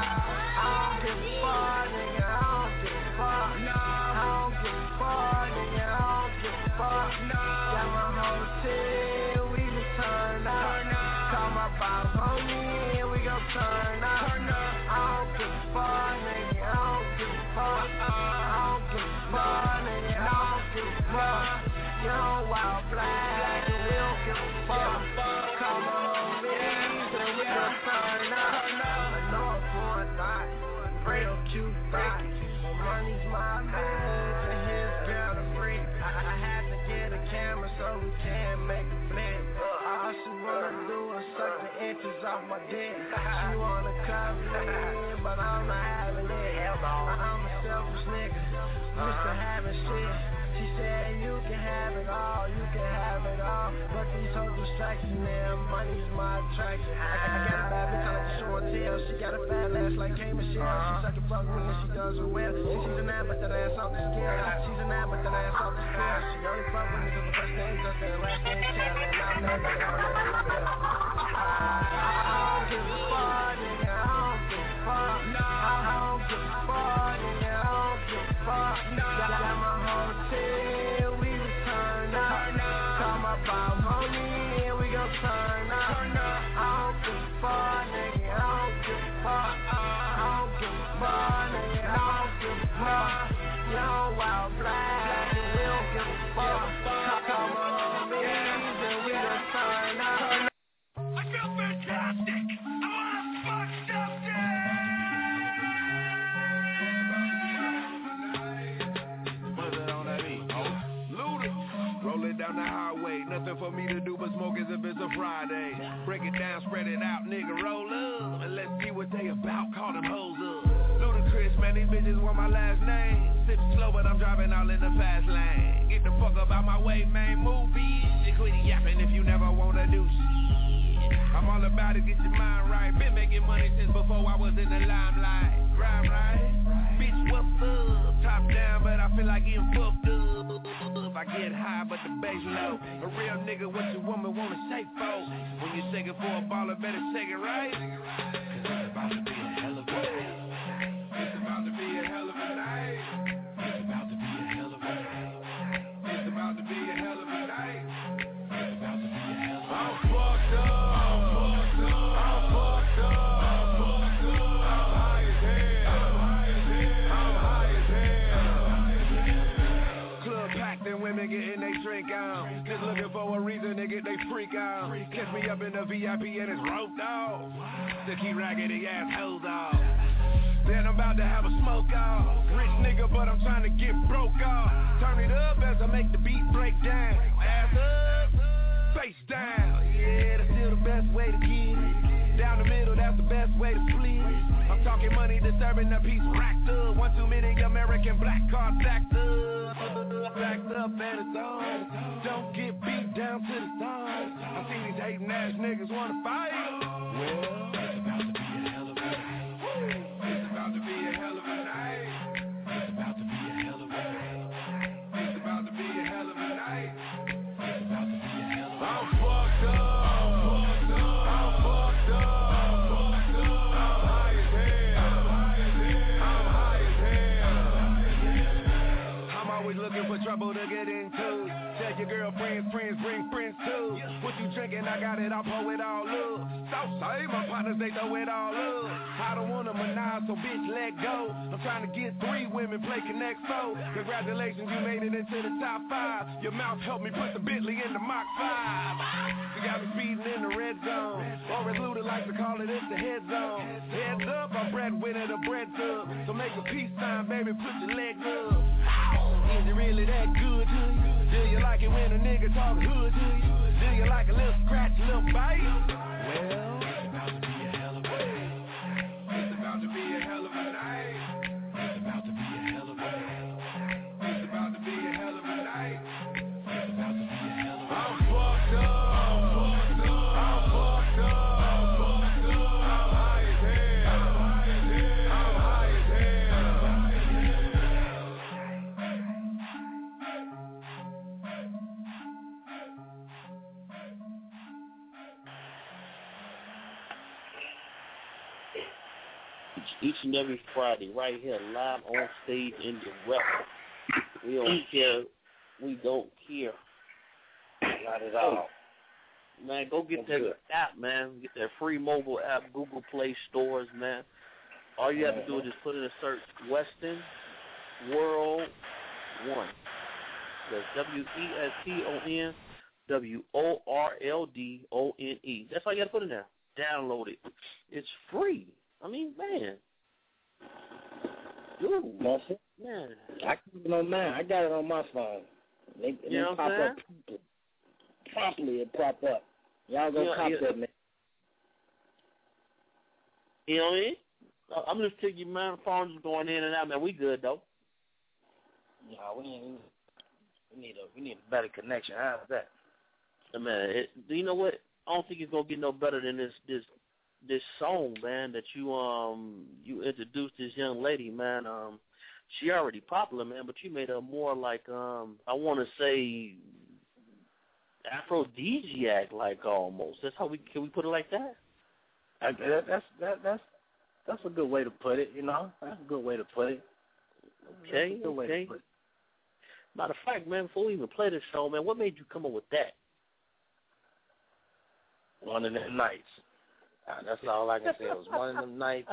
I don't give a fuck, nigga, I don't give a fuck. I don't give a fuck, nigga, I don't give a fuck. Got my whole team, we just turn up. Call my boss homie, and we gon' turn up. I don't give a fuck, nigga, I don't give a fuck. I don't give a fuck, nigga, I don't give a fuck. Young wild black, and we don't give a fuck. Call my homies, and we gon' turn up. I know I'm going thought, real cute thought. Money's my bitch, and his girl the freak. I had to get a camera so we can make a flip. All she wanna do is suck the inches off my dick. She wanna cuff me, but I'm not having it. I'm a selfish nigga, used to having shit. She said you can have it all, you can have it all. But these hoes distraction, man, money's my attraction. I got a bad bitch, I like to show and tell. She got a fat ass like K Michelle. She suck and fuck me and she does it well. She's a nine, but that ass off the scale. She's a nine, but that ass off the scale. She only fuck with me cause the first name just and the last name tell. And I'm never gonna rebel. I don't give a fuck, nigga, I don't give a fuck. I don't give a fuck, nigga, I don't give a fuck. Got my whole team, we just turn up. Call my boss homie, and we gon' turn up. I don't give a fuck, nigga, I don't give a fuck. I don't give a fuck, nigga, I don't give a fuck. Young wild black, and we don't give a fuck. Call my homies, and we gon' turn up. I feel fantastic. I wanna fuck something. What's that on that beat? Oh, Luda. Rolling down the highway, nothing for me to do but smoke as if it's a Friday. Break it down, spread it out, nigga, roll up, and let's see what they about. Call them hoes up. Ludacris, man, these bitches want my last name. Sip slow, but I'm driving all in the fast lane. Get the fuck up out my way, man, move bitch. Quit yapping if you never wanna do shit. I'm all about it, get your mind right. Been making money since before I was in the limelight. Right, bitch, what's up? Top down, but I feel like getting fucked up. I get high, but the bass low. A real nigga, what your woman wanna say for? When you shake it for a baller, better shake it right. Cause it's about to be a hell of a night. It's about to be a hell of a night. It's about to be a hell of a night. It's about to be a hell of a night. It's about to be a hell of a night. I'm fucked up. I'm fucked up. I'm fucked up. I'm fucked up. I'm high as hell. I'm high as hell. I'm high as hell. Club packed and women getting they drink on. Just looking for a reason to get they freak on. Catch me up in the VIP and it's roped off. To keep raggedy ass hoes off. Then I'm about to have a smoke off. Rich nigga, but I'm trying to get broke off. Turn it up as I make the beat break down. Ass up, face down. Yeah, that's still the best way to get it. Down the middle, that's the best way to split. I'm talking money disturbing the piece racked up. 1 too many American black cards stacked up. Backed up and it's on. Don't get beat down to the stars. I see these hating ass niggas wanna fight. Well, it's about to be a hell of a night. It's about to be a hell of a night. It's about to be a hell of a night. It's about to be a hell of a night. It's about to be a hell of a night. I'm fucked up. I'm fucked up. I'm fucked up. I'm fucked up. I'm high as hell. I'm high as hell. I'm high as hell. I'm always looking for trouble to get into. Tell your girlfriend friends bring friends too. What you drinking, I got it, I pour it all up. Southside, my partners, they throw it all up. I don't wanna menage, so bitch, let go. I'm trying to get 3 women, play Connect 4. Congratulations, you made it into the top 5. Your mouth helped me put the Bentley in the Mach 5. You got me speeding in the red zone. Orange Luda likes to call it, it's the head zone. Heads up, I'm breadwinner, the bread tub. So make a peace sign, baby, put your legs up. Is it really that good to you? Do you like it when a nigga talk hood to you? Do you like a little scratch, a little bite? Well, it's about to be a hell of a night. It's about to be a hell of a night. It's about to be a hell of a night. It's about to be a hell of a night. It's about to be a hell of a night. I'm fucked up. I'm fucked up. I'm fucked up. I'm fucked up. I'm high as hell. I'm high as hell. I'm high as hell. Each and every Friday, right here, live on stage in the rep. We don't care. We don't care. Not at all. Man, go get that app, man. Get that free mobile app, Google Play stores, man. All you have to do is just put in a search, Western World 1. That's WESTON WORLDONE. That's all you got to put in there. Download it. It's free. I mean, man. Dude. That's it. Man. I keep it on mine. I got it on my phone. You know what I'm saying? Promptly it pop up. Y'all go cop that, man. You know what I mean? I'm just telling you, man, phones is going in and out, man. We good, though. No, we need a better connection. How's that? Man, you know what? I don't think it's going to get no better than this song, man, that you introduced this young lady, man. She already popular, man, but you made her more like I want to say aphrodisiac, like almost. That's how can we put it like that? That's a good way to put it. You know, that's a good way to put it. Okay. Matter of fact, man, before we even play this song, man, what made you come up with that? One of them nights. That's all I can say. It was one of them nights.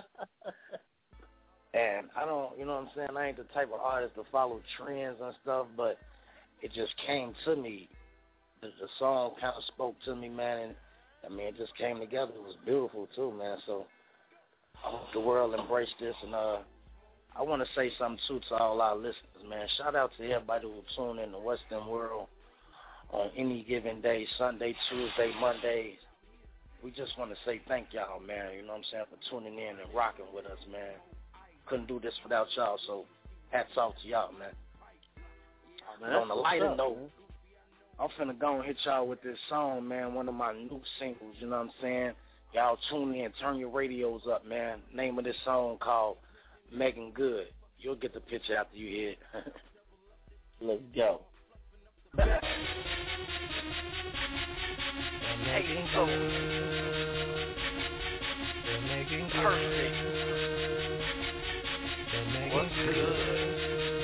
And I don't, you know what I'm saying? I ain't the type of artist to follow trends and stuff, but it just came to me. The song kind of spoke to me, man, and I mean, it just came together. It was beautiful, too, man. So I hope the world embrace this. And I want to say something, too, to all our listeners, man. Shout out to everybody who tune in the Western World on any given day, Sunday, Tuesday, Mondays. We just want to say thank y'all, man, you know what I'm saying, for tuning in and rocking with us, man. Couldn't do this without y'all, so hats off to y'all, man. And on a lighter note, I'm finna go and hit y'all with this song, man, one of my new singles, you know what I'm saying? Y'all tune in, turn your radios up, man. Name of this song called Megan Good. You'll get the picture after you hear it. Let's go. Megan Good. Megan Perfect. What's good?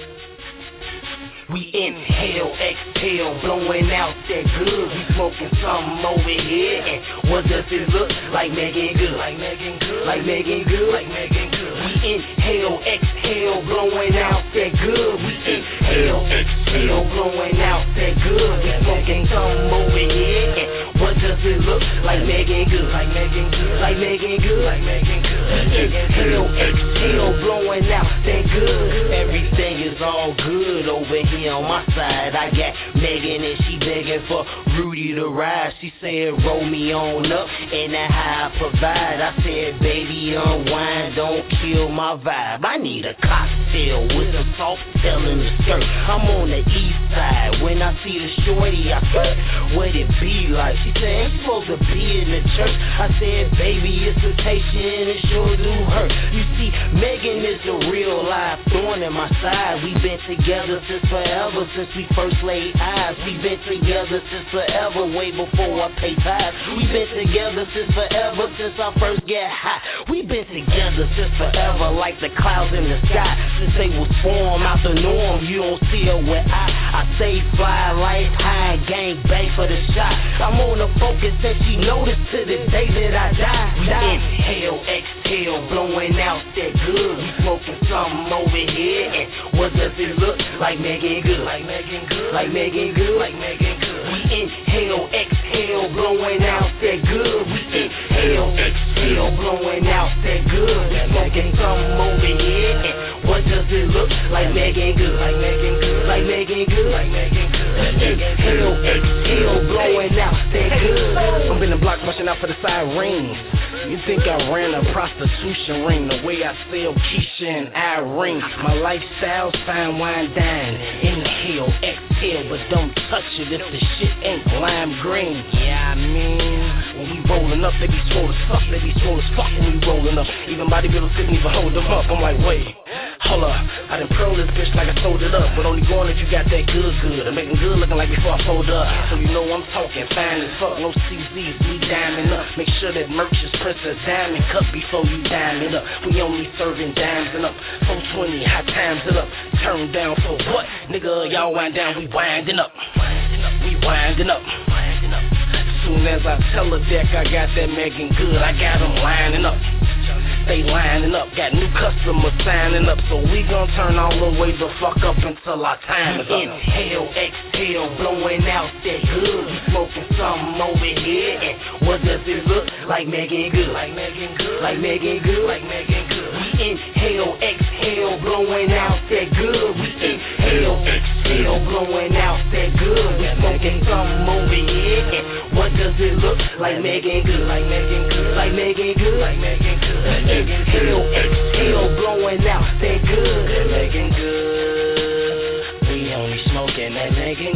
We inhale, exhale, blowing out that good. We smoking something over here, and what does it look like? Megan Good, like Megan Good, like Megan Good, like Megan Good. We inhale, exhale, blowing out that good. We inhale, exhale, blowing out that good. We smoking something over here, and what does it look like? Megan Good, like Megan Good, like Megan Good, like Megan Good. Inhale, exhale, blowing out that good. Everything is all good over here on my side. I got Megan and she begging for Rudy to ride. She said roll me on up and that how I provide. I said baby unwind, don't kill my vibe. I need a cocktail with some soft tail in the skirt. I'm on the east side. When I see the shorty, I said what it be like. She said ain't supposed to be in the church. I said baby it's temptation, it sure do hurt. You see Megan is the real life thorn. thorn in my side. We been together since forever, since we first laid eyes. We been together since forever, way before I pay tithes. We been together since forever, since I first get high. We been together since forever, like the clouds in the sky. Since they was formed out the norm, you don't see her with I stay fly, life high, gang bang for the shot. I'm on the focus that she noticed to the day that I die. We inhale, exhale, blowing out that good. We smoking something over here, and what does it look like? Making good, like making good, like making good, like making good. We inhale, exhale, blowing out that good. We inhale, exhale, blowing out that good. We smoking something over here, and what does it look like? Making good, like making good, like making good, like making good. Inhale, exhale, blowing out that good. I'm in the block rushing out for the sirens. You think I ran a prostitution ring? The way I sell Keisha and Irene. My lifestyle's fine wine dine. Inhale, exhale, but don't touch it if the shit ain't lime green. Yeah, I mean, when we rolling up, they be swole as fuck. They be swole as fuck when we rolling up. Even bodybuilders couldn't even hold them up. I'm like, wait, hold up. I done pro this bitch like I sold it up, but only going if you got that good. I'm making good looking like before I fold up. So you know I'm talking fine as fuck. No CZs, we diamond up. Make sure that merch is Princess Diamond cut before you dime it up. We only serving dimes and up. 420, high times it up. Turn down for what? Nigga, y'all wind down, we winding up. We winding up. Soon as I tell her deck, I got that Megan Good. I got them lining up. They lining up, got new customers signing up. So we gon' turn all the way the fuck up until our time is up. Inhale, exhale, blowing out that good. We smoking something over here, and what does it look like? Making good, like making good, like making good, like making good. We inhale, exhale, blowing out that good. We inhale, exhale, blowing out that good. We smoking something over here, and what does it look like? Making good, like making good, like making good, like making good. Inhale, exhale, blowing out that good. That making good. We only smoking that making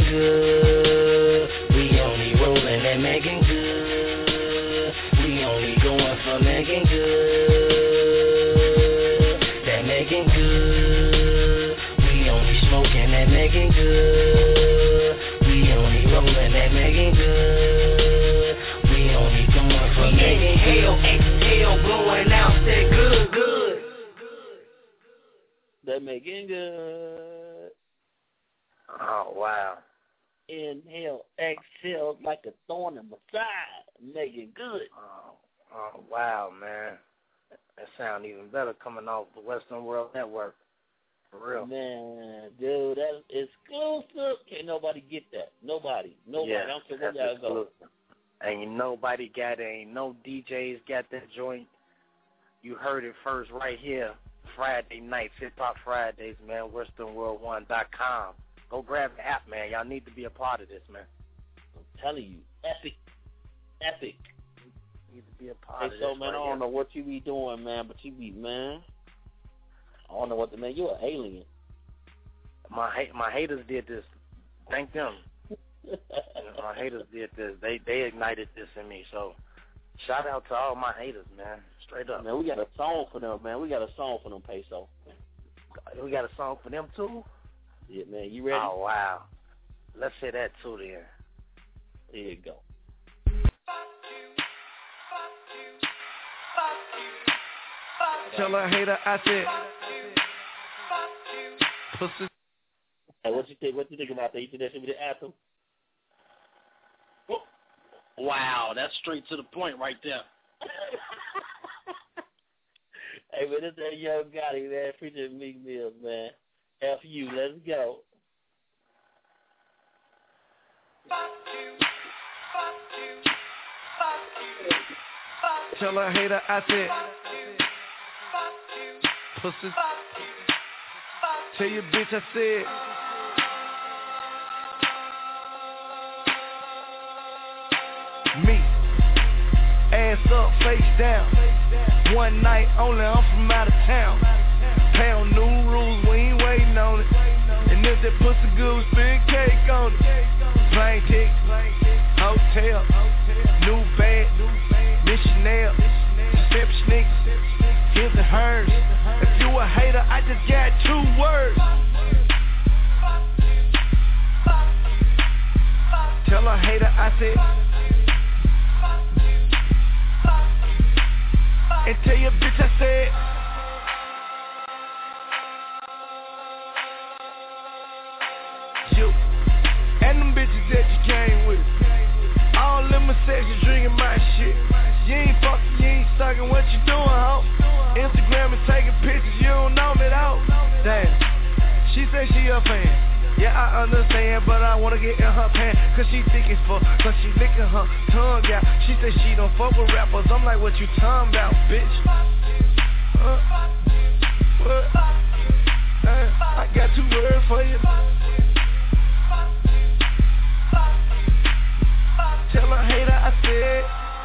good. We only rolling that making good. We only going for making good. That making good. We only smoking that making good. We only rolling that making good. We only going for making hell, exhale, blowing out that good, good. That making good. Oh, wow. Inhale, exhale, like a thorn in my side. Making good. Oh, wow, man. That sound even better coming off the Western World Network. For real. Man, dude, that's exclusive. Can't nobody get that. Nobody. Yeah, I don't care where y'all go. Ain't nobody got it. Ain't no DJs got that joint. You heard it first right here. Friday nights, Hip Hop Fridays, man. WesternWorld1.com. Go grab the app, man. Y'all need to be a part of this, man. I'm telling you, epic. You need to be a part of this. So, man, I don't know what you be doing, man, but you be, man. I don't know what the man. You're an alien. My haters did this. Thank them. My haters did this. They ignited this in me. So, shout out to all my haters, man. Straight up. Man, we got a song for them, man. We got a song for them, Peso. We got a song for them, too? Yeah, man. You ready? Oh, wow. Let's say that, too, then. Here you go. Tell a hater I said, pussy. Hey, what you think about that? You think that should be the anthem? Wow, that's straight to the point right there. Hey, man, this is that Young Gotti, man. Preacher Meek Mills, man. F.U., let's go. Tell a hater I said, pussy. Tell your bitch I said, me, ass up, face down. One night only, I'm from out of town. Pound new rules, we ain't waiting on it. And if that pussy good, we spin cake on it. Plane ticket, hotel, new bag, missionary, step sneakers, here's the hers. If you a hater, I just got 2 words. said. And tell your bitch I said. You and them bitches that you came with. All them section drinking my shit. You ain't fucking, you ain't sucking, what you doing, ho? Instagram and taking pictures, you don't know me, though. Damn, she say she a fan. Yeah, I understand, but I wanna get in her pants. Cause she thick as fuck, cause she licking her tongue out. She say she don't fuck with rappers, I'm like, what you talking about, bitch? What? I got 2 words for you. Tell her hater I said.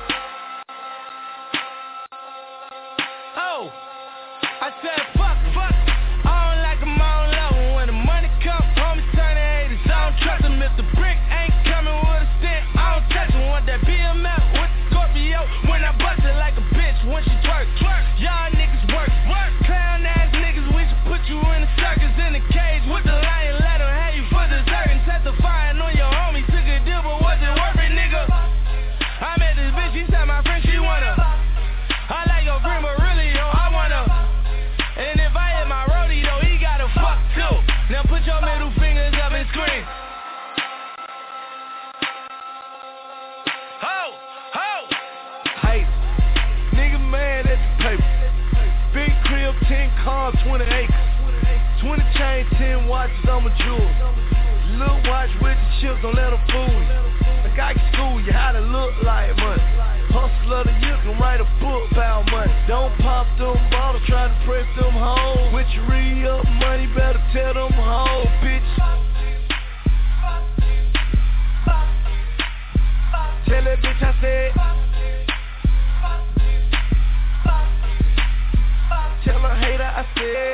Oh, I said fuck. I don't like them all low. When the money come, homies turn to haters. I don't trust them. If the brick ain't coming with a stick, I don't touch them. Want that BMF with the Scorpio. When I bust it like a bitch when she twerk. Y'all niggas work. Clown ass niggas, we should put you in the circus in the cage with the lion. Let them have you for dessert and testifying on your homie. Took a deal, but was it worth it, nigga? I met this bitch, she said my friend, she wanna. I like your friend, but really, yo, I wanna. And if I hit my roadie, though, he gotta fuck too. Now put your middle fingers up and scream. Ho! Hey, nigga mad at the paper. Big crib, 10 cars, 20 acres. 20 chains, 10 watches, I'm a jewel. Little watch with the chips, don't let them fool you. Like I can school you how to look like money. Hustler the you can write a book about money. Don't pop them bottles, try to press them hoes. With your re-up money, better tell them hoes, bitch. Tell that bitch I said. Tell her hater I said.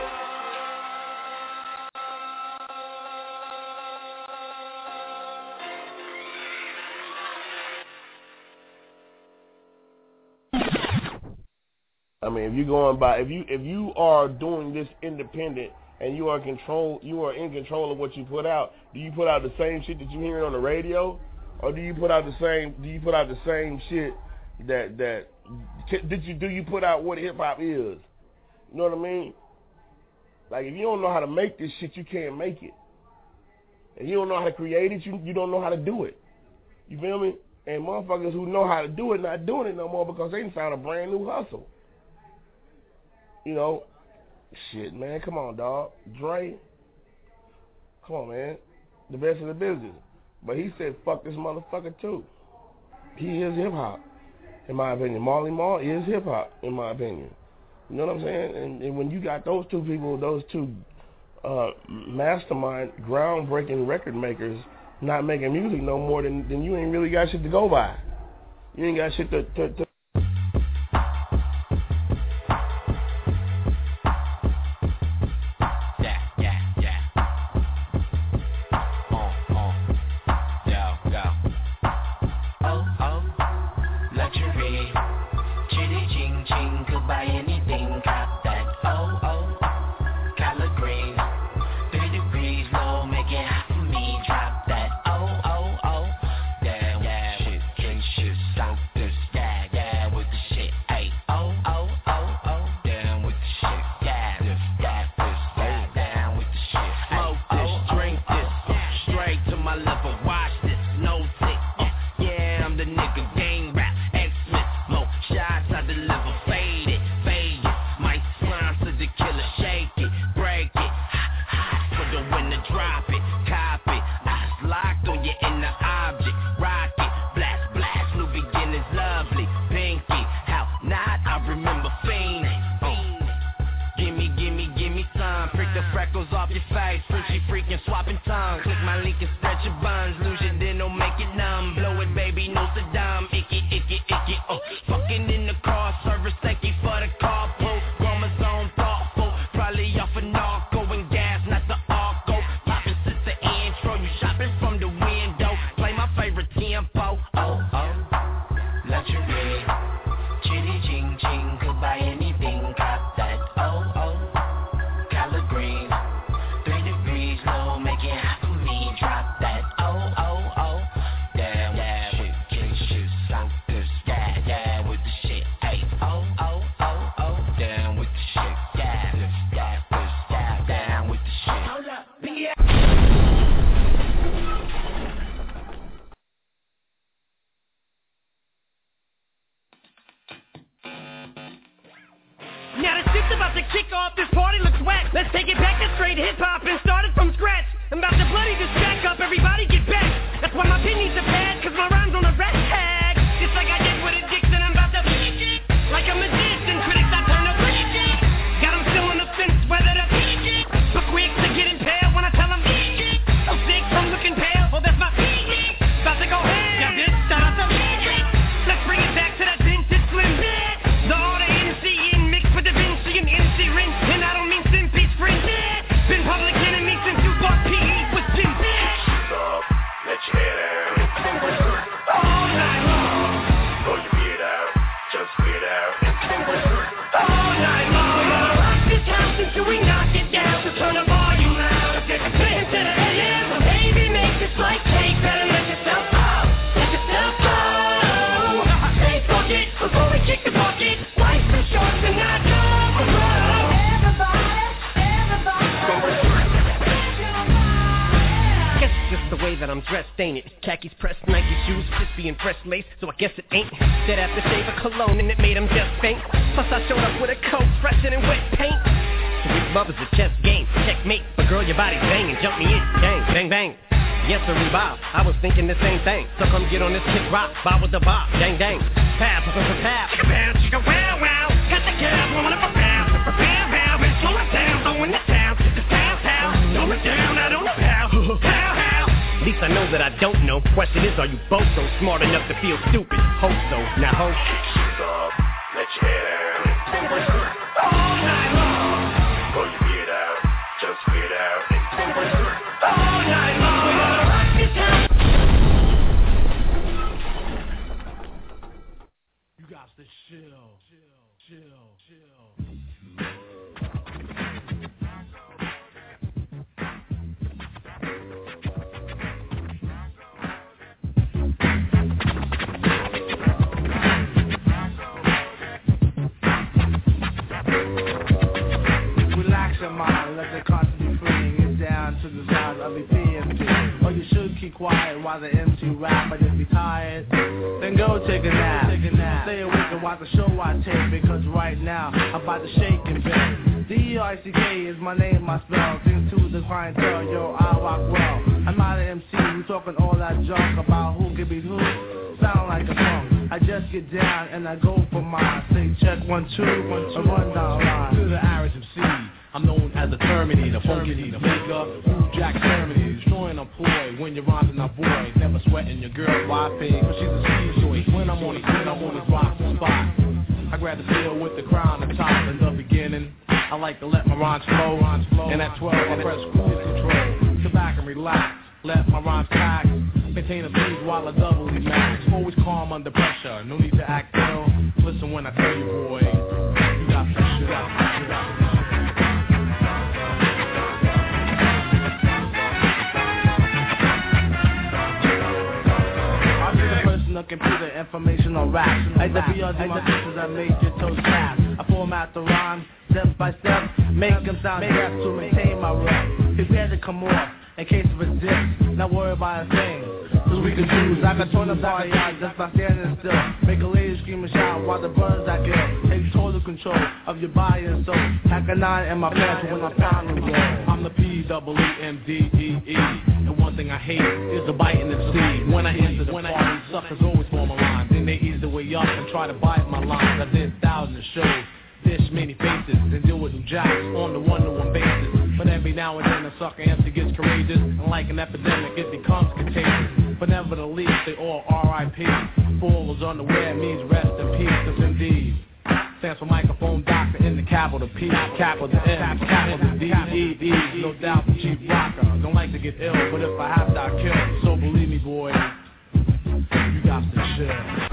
I mean, if you're going by, if you are doing this independent and you are in control of what you put out, do you put out the same shit that you hearing on the radio, or do you put out the same shit do you put out what hip hop is? You know what I mean? Like, if you don't know how to make this shit, you can't make it. If you don't know how to create it, you don't know how to do it. You feel me? And motherfuckers who know how to do it not doing it no more because they found a brand new hustle. You know, shit, man, come on, dog. Dre, come on, man. The best of the business. But he said, fuck this motherfucker, too. He is hip-hop, in my opinion. Marley Marl is hip-hop, in my opinion. You know what I'm saying? And when you got those two people, those two mastermind, groundbreaking record makers not making music no more, then you ain't really got shit to go by. You ain't got shit to Faded, Now the shit's about to kick off, this party looks whack. Let's take it back to straight hip-hop and start it from scratch. I'm about to bloody this jack up, everybody get back. That's why my pen needs a pad, cause my rhyme's on a rat tag. Just like I did with Addiction, I'm about to like a magician, critics I turn up. Got them still on the fence, whether the but quick to get impaled when I tell them so sick from looking pale, oh that's my about to go ahead. Yeah, bitch, shout out to let's bring it back to that vintage slim. The order NC mixed with Da Vinci and MC Rin. And I don't mean Simpy's friend. Been public enemy since you bought PE with Jim. Let your head out. All night long. Throw your beard out. Just spit out. All night long. Rock this house until we knock it down. So turn the volume out. Get the band to the AM. Baby, make this like cake. Better let yourself out. Let yourself go. Say fuck it before we kick the bucket. Life's too short to not go. Guess it's just the way that I'm dressed, ain't it? Khakis pressed, Nike shoes, crispy and fresh lace, so I guess it ain't. That after shave a cologne and it made him just faint. Plus I showed up with a coat fresher than wet paint. So his mother's a chess game, checkmate. But girl, your body's banging, jump me in, bang, bang, bang. Yes, sir, Bob, I was thinking the same thing. So come get on this kick rock, bob with the bob, dang, dang. Pow, pow, pow, pow. Chicka pow, chicka wow, wow. Got the gas, woman up a pow, pow, pow, bitch, slow it down, throwing it down. Just pow, pow, throw it down, I don't know how, pow, pow. At least I know that I don't know. Question is, are you both so smart enough to feel stupid? Hope so, now hope. Shoes off, let your head out. All night long. Throw your beard out, just spit out. All night long. You got to chill. Relax your mind, let the concept be freeing it down to the sound of the PMG. Or you should keep quiet while the MC rap, but if you're tired, then go take a nap. Stay awake and watch the show I take, because right now I'm about to shake and bake. D-E-R-I-C-K is my name, my spell. Things to the clientele, yo, I rock well. I'm not an MC, we talking all that junk about who can beat who. Sound like a song. I just get down and I go for mine. Say check 1, 2, 1, 2, and run down line. To the average MC, I'm known as the Terminator, funky the maker, Blue Jack Terminator, destroying a ploy when you're rhyming a boy, never sweating your girl, why pay? Cause she's a speed choice. When I'm on the spin, I'm always rock the spot. I grab the field with the crown on top. In the beginning, I like to let my rhymes flow. And at 12, I press cruise control. Sit back and relax, let my rhymes pack. Maintain a speed while I double the max. Always calm under pressure, no need to act ill. Listen when I tell you, boy, you got pressure, you got pressure, you got pressure. The computer information on rap. I the BRD my pieces, I make your toes snap. I format the rhyme step by step, make them sound deaf to maintain my rep. Prepare to come off in case of a dip, not worry about a thing. Cause we can choose, I can turn the party out just by standing still. Make a lady scream and shout while the brothers I kill. Take total control of your body and soul. Pack a 9 in my pants when I pound and roll. I'm the P-double-E-M-D-E-E. And one thing I hate is the bite in the seed. When I enter the party, suckers always form a line. Then they ease the way up and try to bite my lines. I did thousands of shows, dish many faces, then deal with them jocks on the one-to-one basis. But every now and then a sucker MC gets courageous, and like an epidemic it becomes contagious. But nevertheless they all R.I.P. Falls underwear means rest in peace, that's indeed. Stands for microphone doctor in the capital P, capital M, capital D-E-E. No doubt the chief rocker. Don't like to get ill, but if I have to I kill. So believe me boy, you got to chill.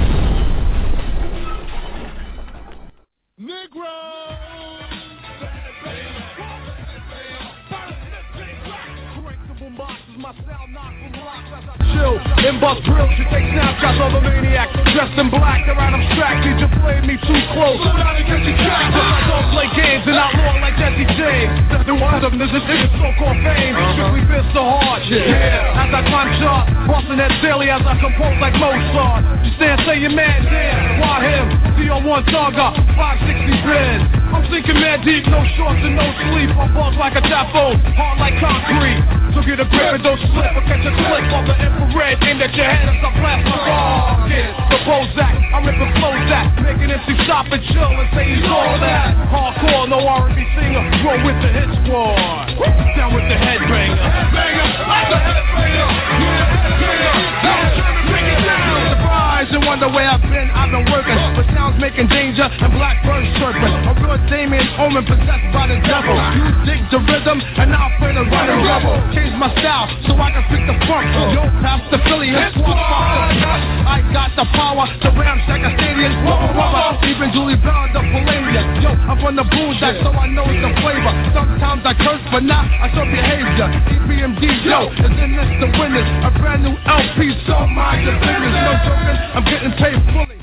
Chill and bust drills, you take snapshots of a maniac dressed in black, they're out abstract, need to play me too close. Slow down and get your track. I don't play games and outlaw like Jesse James. Then why rhythm, this is so-called fame. Strictly been so hard, as I climb chart, busting that daily as I compose like Mozart. You stand, say you're mad, damn, why him? D-O-1 Saga, 560 bid. I'm sinking mad deep, no shorts and no sleep. I'm buzzed like a typhoon, hard like concrete. So get a grip and don't slip or catch a slip off the infrared. Aimed at your head as I blast my rocket. The Bozak, I'm ripping flows that, making MC stop and chill and say he's all that. Hardcore, no R&B singer, roll with the hit squad. Down with the headbanger. Headbanger, like the headbanger. Yeah, headbanger. Now I'm trying to break it down. Surprise and wonder where I've been working. But sounds making danger and blackbirds chirping. A real Damien Omen possessed by the devil. You dig the rhythm and I'll play the running rebel. Change my style so I can speak the funk. Yo, pass the Philly hit squad. I got the power to ramshack a stadium. Even Julie Brown, the Palladium. Yo, I'm from the boondock, so I know the flavor. Sometimes I curse, but not I show behavior. EPMD, yo, is in this the winners. A brand new LP, so mind the business. No joking, I'm getting paid fully.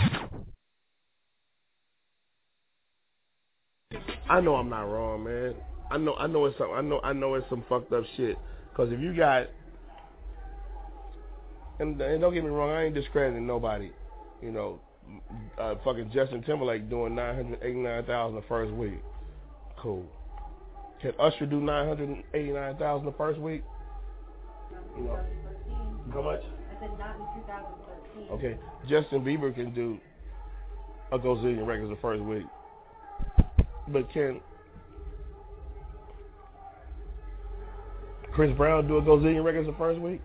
I know I'm not wrong, man. I know it's some. I know it's some fucked up shit. Cause if you got, and don't get me wrong, I ain't discrediting nobody. You know, fucking Justin Timberlake doing 989,000 the first week. Cool. Can Usher do 989,000 the first week? You know, how much? I said not in 2013. Okay, Justin Bieber can do a gazillion records the first week. But can Chris Brown do a gazillion records the first week?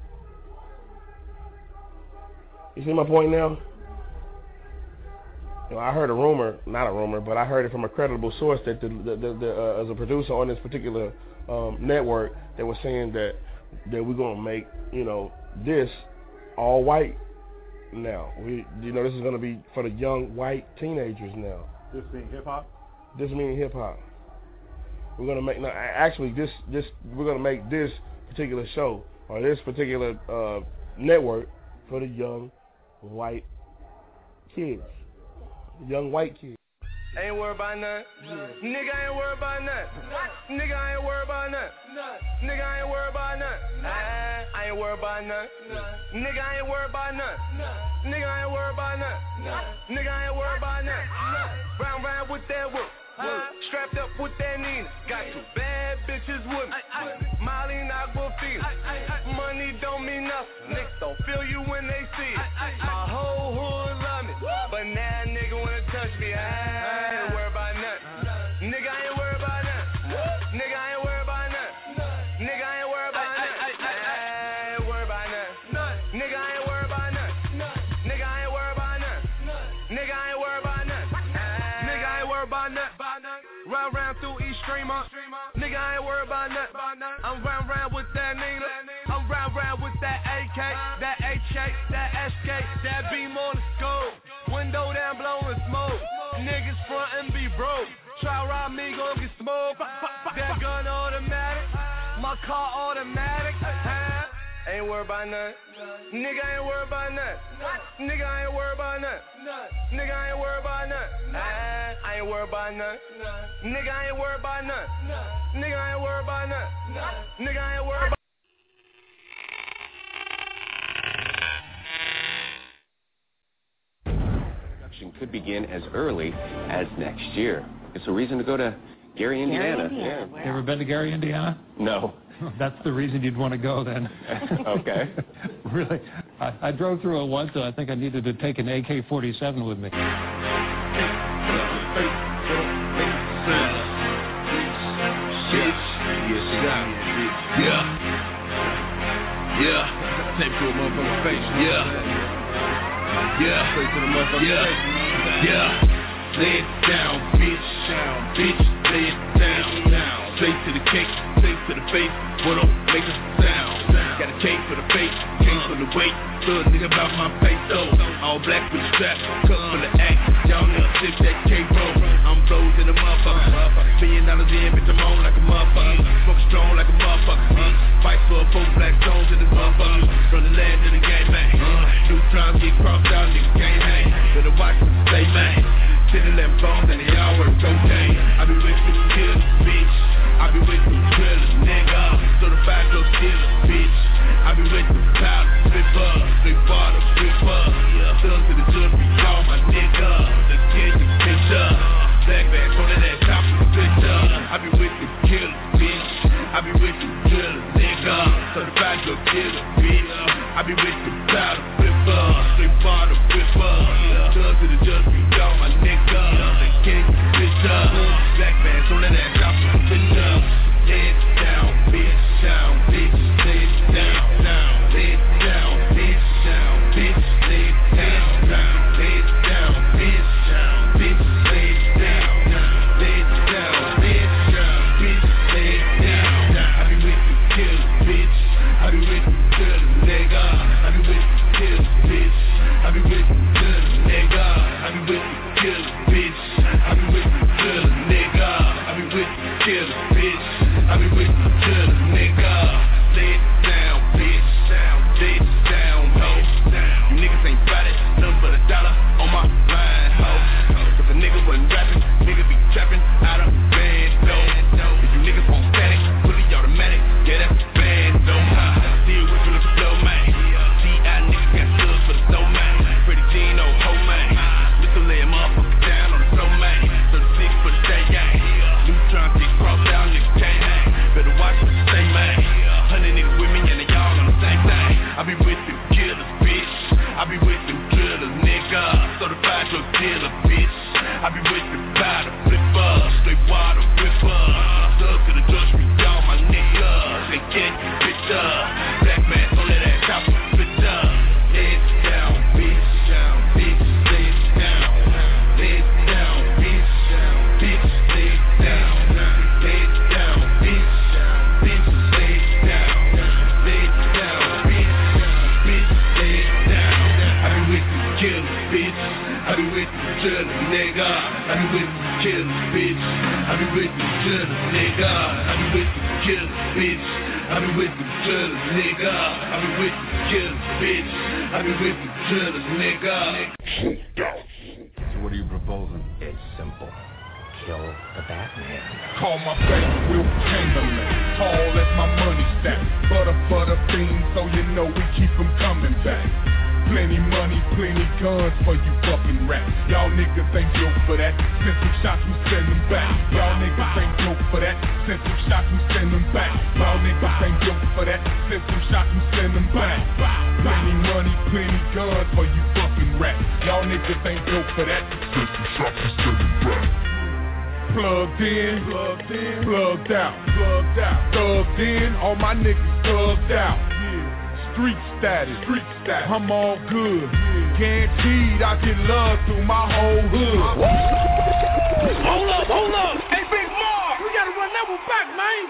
You see my point now? You know, I heard a rumor, not a rumor, but I heard it from a credible source that as a producer on this particular network, they were saying that we're gonna make, you know, this all white now. This is gonna be for the young white teenagers now. This being hip hop. This meaning hip hop. We're gonna make we're gonna make this particular show or this particular network for the young white kids. Young white kids. Ain't worried about nothing. Nigga ain't worried about nothing. Nigga ain't worried about nothing. Nigga ain't worried about nothing. I ain't worried about nothing. Nigga ain't worried about nothing. Nigga ain't worried about nothing. Nigga ain't worried about nothing. Round with that whoop. Strapped up with that Nina. Got two bad bitches with me. Molly and Aquafina. Money don't mean nothing. Niggas don't feel you when they see it. My whole hood love me. But now nigga wanna touch me. I ain't worried about nothing. Nigga ain't worried about nothing. Nigga ain't worried about nothing. Nigga ain't worried about nothing. I ain't worried about nothing. Nigga ain't worried about nothing. Nigga ain't worried about nothing. Nigga ain't worried about nothing. Nigga ain't worried about nothing. Round through East Streamer. Nigga ain't worried about nothing. I'm round with that Nina. I'm round with that AK, that HK, that SK, that beam on the scope. Window down blowing smoke. Niggas front and be broke. Try rob me, gon' get smoked. That gun automatic. My car automatic. Ain't worried about nothing. Nigga ain't worried about nothing. Nigga ain't worried about nothing. Nigga ain't worried about nothing. I ain't worried about nothing. Nigga ain't worried about nothing. Nigga ain't worried about nothing. Nigga ain't worried about. Production could begin as early as next year. It's a reason to go to Gary, Indiana. Yeah. You ever been to Gary, Indiana? No. That's the reason you'd want to go then. Okay. Really, I drove through it once, and I think I needed to take an AK-47 with me. Yeah. Tape to a motherfucker's face. Yeah. Straight to the motherfucker's face. Yeah. Lay it down, bitch. Lay it down. Straight to the cake, straight to the face. What don't make a sound? Got a cake for the face, cake for the weight. Thug nigga about my face though. All black with the strap, cut for the act. Y'all never sip that cake roll. I'm blows in the motherfucker. $1 million in, bitch, I'm on like a motherfucker. Smoke strong like a motherfucker. Fight for 4 black stones in this motherfucker. From the land to the game, man. New times get crossed out, nigga can't hang. Better watch what you say, man. City left bombs and they all work cocaine. I be rich with the kids, bitch. I be with the drillers, nigga. Certified drug dealer, bitch. I be with the powder flipper, they bought a flipper. Thugs to the judge, be all my nigga. The kid, the picture. Black bag, on that top of the picture. I be with the killer, bitch. I be with the drillers, nigga. Certified drug dealer, bitch. I be with the powder flipper, they bought a flipper. Thugs to the judge, be all my nigga. The kid, the picture. Black bag, on that top of the picture. Head down, bitch, down, bitch, head down, down, head down, bitch, down, bitch, head down, down, head down, bitch, down, bitch, head down, down, head down, bitch, down, bitch, head down, down. I be with the killer, bitch. I be with the killer, nigga. I be with the killer, bitch. I be with the killer, nigga. I be with the killer, bitch. I be with the killer, nigga. I be with the killer, bitch. I be with the killer, nigga. Lay it down, bitch. Lay it down, ho. You niggas ain't bout it, nothing but a dollar on my mind, ho. If a nigga wasn't rapping, nigga be trapping out of bando. If you niggas want static, fully automatic, yeah, that's bando. Still whipping up the flow, man. G.I. niggas got slugs for the soul, man. Pretty Gino, ho, man. Mr. Lay a motherfucker down on the flow, man. 36 for the day, gang. New trying to cross down, niggas can't hang. Better watch what you say, man. 100 niggas with me and they all on the same thing. I be with them killers, bitch. I be with them drillers, nigga. Certified drug dealer, bitch. I be with the powder flipper, straight water whipper. Thug to the judge, be all my niggas. They can't bitch up. Black man, don't let that cop bitch up. Head down, bitch. Down, bitch. Lay it down. Lay it down, bitch. Bitch, lay it down. Lay it down, bitch. Bitch, lay it down. Lay it down, bitch. Bitch, lay it down. I be with the killers, bitch. I be with the killers, nigga. I be with the killers, bitch. I be with the killers, nigga. I be with the killers, bitch. I be with the killers, nigga. I be with the killers, bitch. I be with the killers, nigga. So what are you proposing? It's simple. Kill the Batman. Call my baby Will Chamberlain. Tall as my money stack. Butter fiends, so you know we keep them coming back. Plenty money, plenty guns for you fucking rats. Y'all niggas ain't built for that. Send some shots, we send them back. Y'all niggas ain't built for that. Send some shots, we send them back. Y'all niggas ain't built for that. Send some shots, we send them back. Plenty money, plenty guns for you fucking rats. Y'all niggas ain't built for that. Send some shots, we send them back. Plugged in, plugged out. Thugged in, all my niggas thugged out. Street status, I'm all good. Guaranteed I get love through my whole hood. Hold up. Hey, Big Mark, we gotta run that one back, man.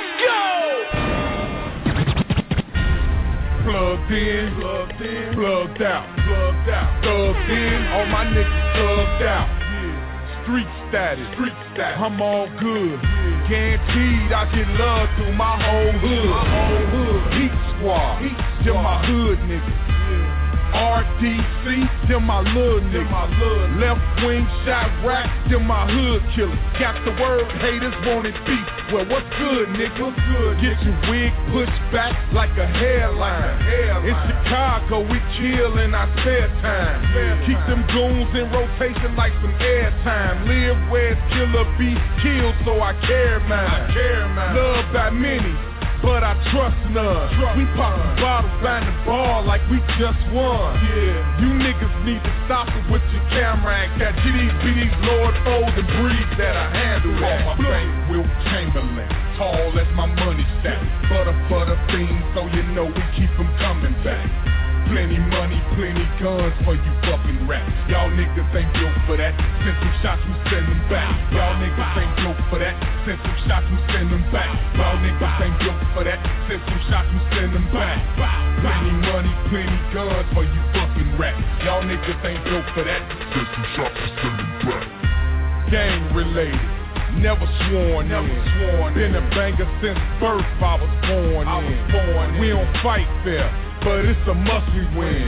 Let's go. Plugged in, plugged out. Thugged in, all my niggas thugged out. Street status, I'm all good. Guaranteed I get love through my whole hood. Heat squad, them my hood niggas. RDC, them my little niggas. Left wing shot rap, them my hood killers. Got the word, haters wanted beef. Well, what's good, nigga? Get your wig pushed back like a hairline. In Chicago, we chill in our spare time. Keep them goons in rotation like some airtime. Live where killer be killed, so I care mine. Loved by many, but I trust none. We poppin' bottles behind the bar like we just won. You niggas need to stop it with your camera act. That GDB's Lord Fold and breathe that I handle that. Call my bank Will Chamberlain. Tall as my money stack. Butter fiends, so you know we keep them coming back. Plenty money, plenty guns for you fucking rats. Y'all niggas ain't built for that. Send some shots, we send them back. Y'all niggas ain't built for that. Send some shots, we send them back. Y'all niggas ain't built for that. Send some shots, we send them back. Plenty money, plenty guns for you fucking rats. Y'all niggas ain't built for that. Send some shots, we send them back. Gang related. Never sworn in. Been a banger since birth, I was born in. We don't fight fair, but it's a must we win.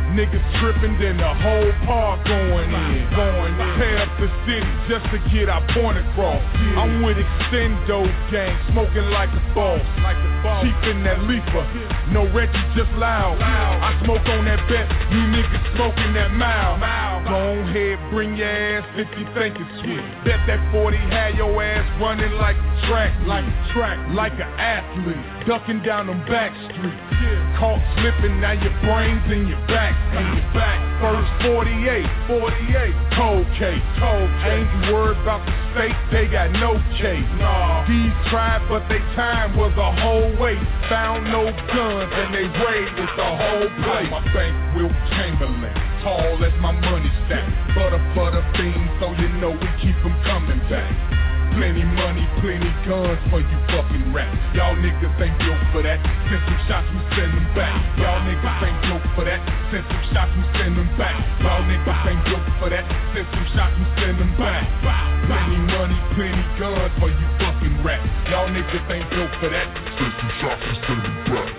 Niggas trippin', then the whole park going in. Tear up the city just to get our point across. I'm with Extendo gang, smoking like a boss. Chief in that leaper, no Reggie, just loud. I smoke on that bet, you niggas smoking that mild. Go ahead, bring your ass if you think it's sweet. Bet that 40 had your ass running like a track, like an athlete, ducking down them back streets. Caught slipping, now your brains in your back. First 48, cold case. Ain't you worried about the state, they got no case. These tried, but they time was a whole waste. Found no guns and they raid with the whole place. My bank, Will Chamberlain, tall as my money stack. Butter fiends, so you know we keep them coming back. Plenty money, plenty guns for you fucking rats. Y'all niggas ain't built for that. Send some shots, we send them back. Y'all niggas ain't built for that. Send some shots, we send them back. Y'all niggas ain't built for that. Send some shots, we send them back. Plenty money, plenty guns for you fucking rats. Y'all niggas ain't built for that. Send some shots, we send them back.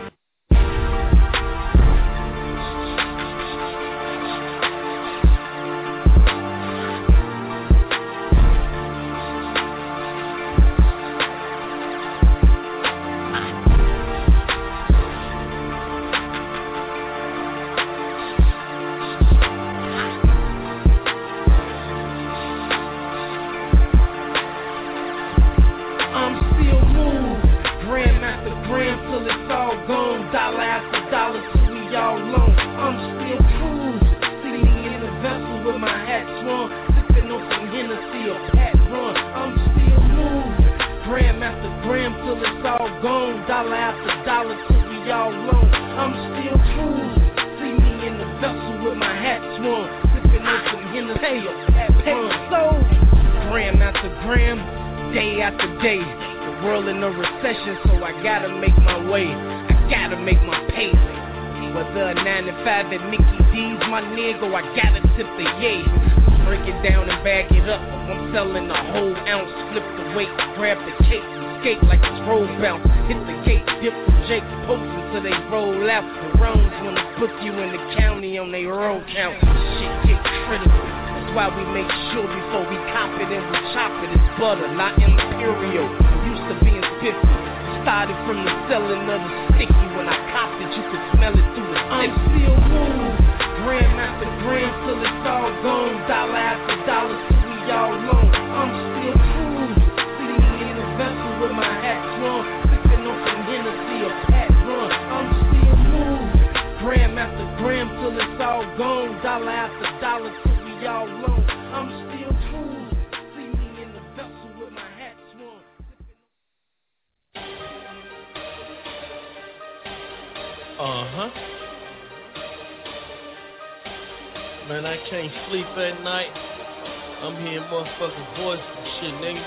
Man, I can't sleep at night. I'm hearing motherfucking voices and shit, nigga.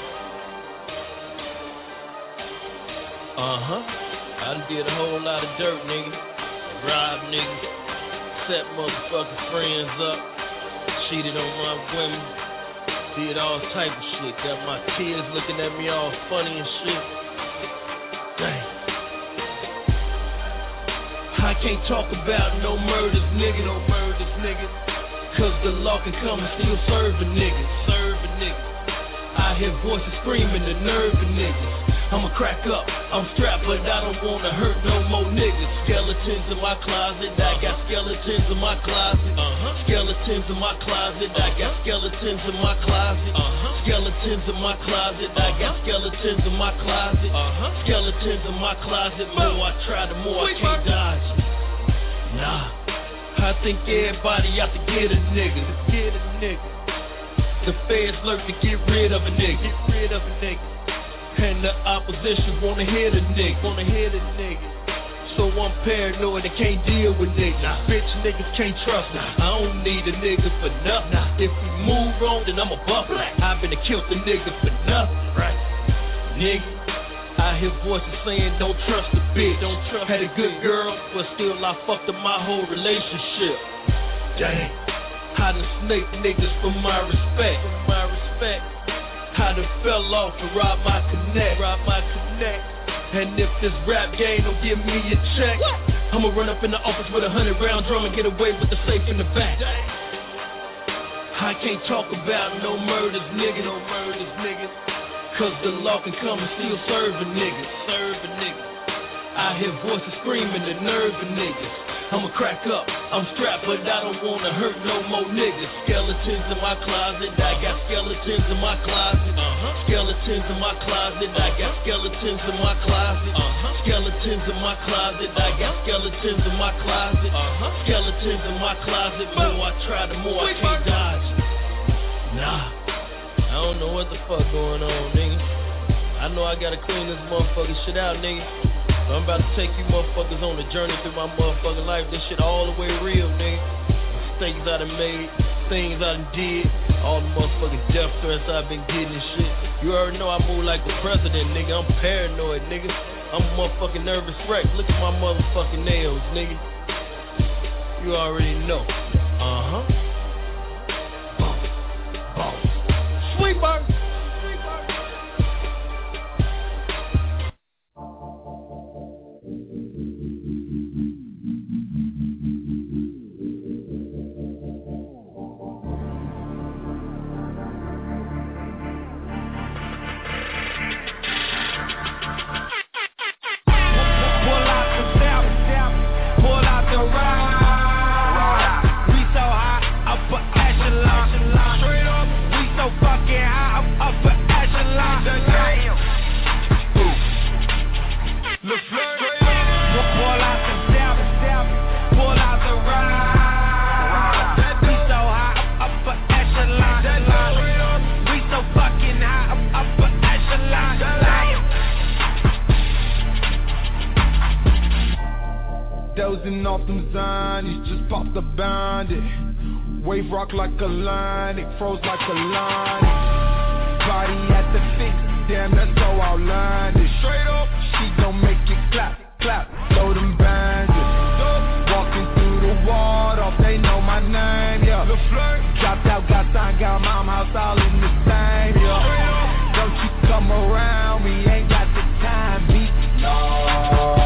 I done did a whole lot of dirt, nigga. Robbed niggas, set motherfucking friends up, cheated on my women, did all type of shit. Got my kids looking at me all funny and shit. Dang. I can't talk about no murders, nigga, cause the law can come and still serve a nigga, I hear voices screaming, the nerve of niggas. I'ma crack up, I'm strapped, but I don't wanna hurt no more niggas. Skeletons in my closet, I got skeletons in my closet. Skeletons in my closet, I got skeletons in my closet. Skeletons in my closet, I got skeletons in my closet. Skeletons in my closet, more I try, the more I can't dodge. Nah, I think everybody out to get a nigga. The feds lurk to get rid of a nigga. And the opposition wanna hear the nigga. So I'm paranoid and can't deal with niggas. Bitch niggas can't trust me. I don't need a nigga for nothing. If we move wrong, then I'm a buffer. I've been to kill the nigga for nothing. Right, nigga. I hear voices saying don't trust the bitch. Had a good girl, but still I fucked up my whole relationship. Dang. I done snaked niggas for my respect. I done fell off to rob my connect. And if this rap game don't give me a check, I'ma run up in the office with 100-round drum and get away with the safe in the back. I can't talk about no murders, nigga. Cause the law can come and still serve a nigga. I hear voices screaming, the nerve of niggas. I'ma crack up, I'm strapped, but I don't wanna hurt no more niggas. Skeletons in my closet, I got skeletons in my closet. Skeletons in my closet, I got skeletons in my closet. Skeletons in my closet, I got skeletons in my closet. Skeletons in my closet, the more I try, the more I can't dodge. Nah, I don't know what the fuck going on, nigga. I know I gotta clean this motherfucking shit out, nigga. So I'm about to take you motherfuckers on a journey through my motherfucking life. This shit all the way real, nigga. Mistakes I done made, things I done did, all the motherfucking death threats I've been getting and shit. You already know I move like the president, nigga. I'm paranoid, nigga. I'm a motherfucking nervous wreck. Look at my motherfucking nails, nigga. You already know. Sweeper. Dozing off them zonies, just popped the bandit. Wave rock like a line, it froze like a line. Body at the fix, damn that's so outlandish. Straight up, she gon' make it clap, clap, throw them bandits. Walking through the water, they know my name, yeah. Dropped out, got signed, got mom house all in the same, yeah. Don't you come around me, ain't got the time, beat. No.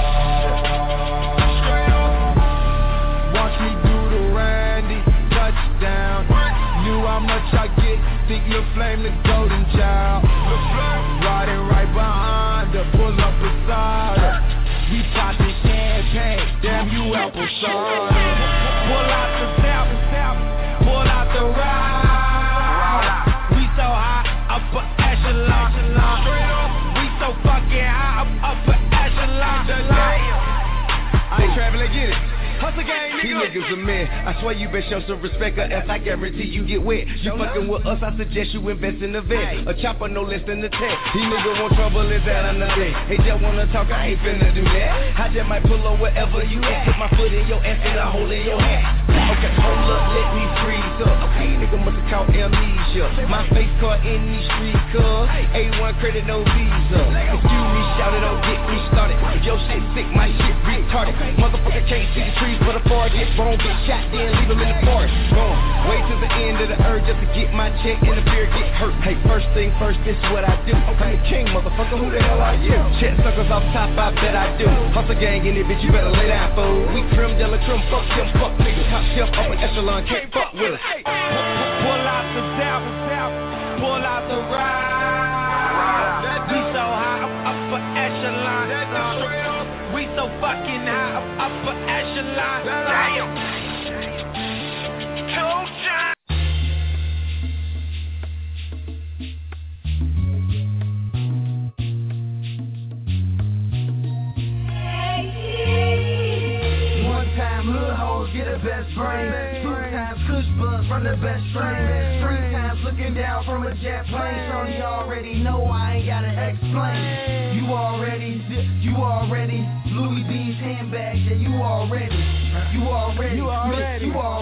How much I get, think Lil Flame the golden child. Riding right behind her, pull up beside her. We poppin' champagne, damn you apple cider. Pull out the tap, pull out the ride. We so high, upper echelon. We so fucking high, upper echelon. Hey, traveling, get it. Hustle gang, nigga. These niggas a man. I swear you best show some respect, or else I guarantee you get wet. You fucking with us, I suggest you invest in the vet. A chopper no less than the tech. These niggas want trouble, is that on the day? They just wanna talk, I ain't finna do that. I just might pull up wherever you at. Put my foot in your ass and a hole in your hat. Okay, hold up, let me freeze up. Okay, nigga must have caught amnesia. My face caught in these streets, cuz A1 credit, no visa. Excuse me, shout it, don't get me started. If your shit sick, my shit retarded. Motherfucker can't see the trees, but a far get wrong, get shot, then leave him in the forest. Wait till the end of the earth just to get my check and the beer get hurt. Hey, first thing first, this is what I do. I'm the king, motherfucker, who the hell are you? Check suckers off top, I bet I do. Hustle gang in it, bitch, you better lay down, fool. We trim, yellow trim, fuck them, fuck niggas. Top shelf, upper echelon, can't fuck with us. Pull out the south, pull out the ride. We so high, upper echelon. We so fucking high, upper echelon. Damn. One time hood hoes get a best brain. Two times kush bugs from the best strain. Three times looking down from a jet plane. Shorty already know I ain't gotta explain. You already Louis V's handbags, yeah, you already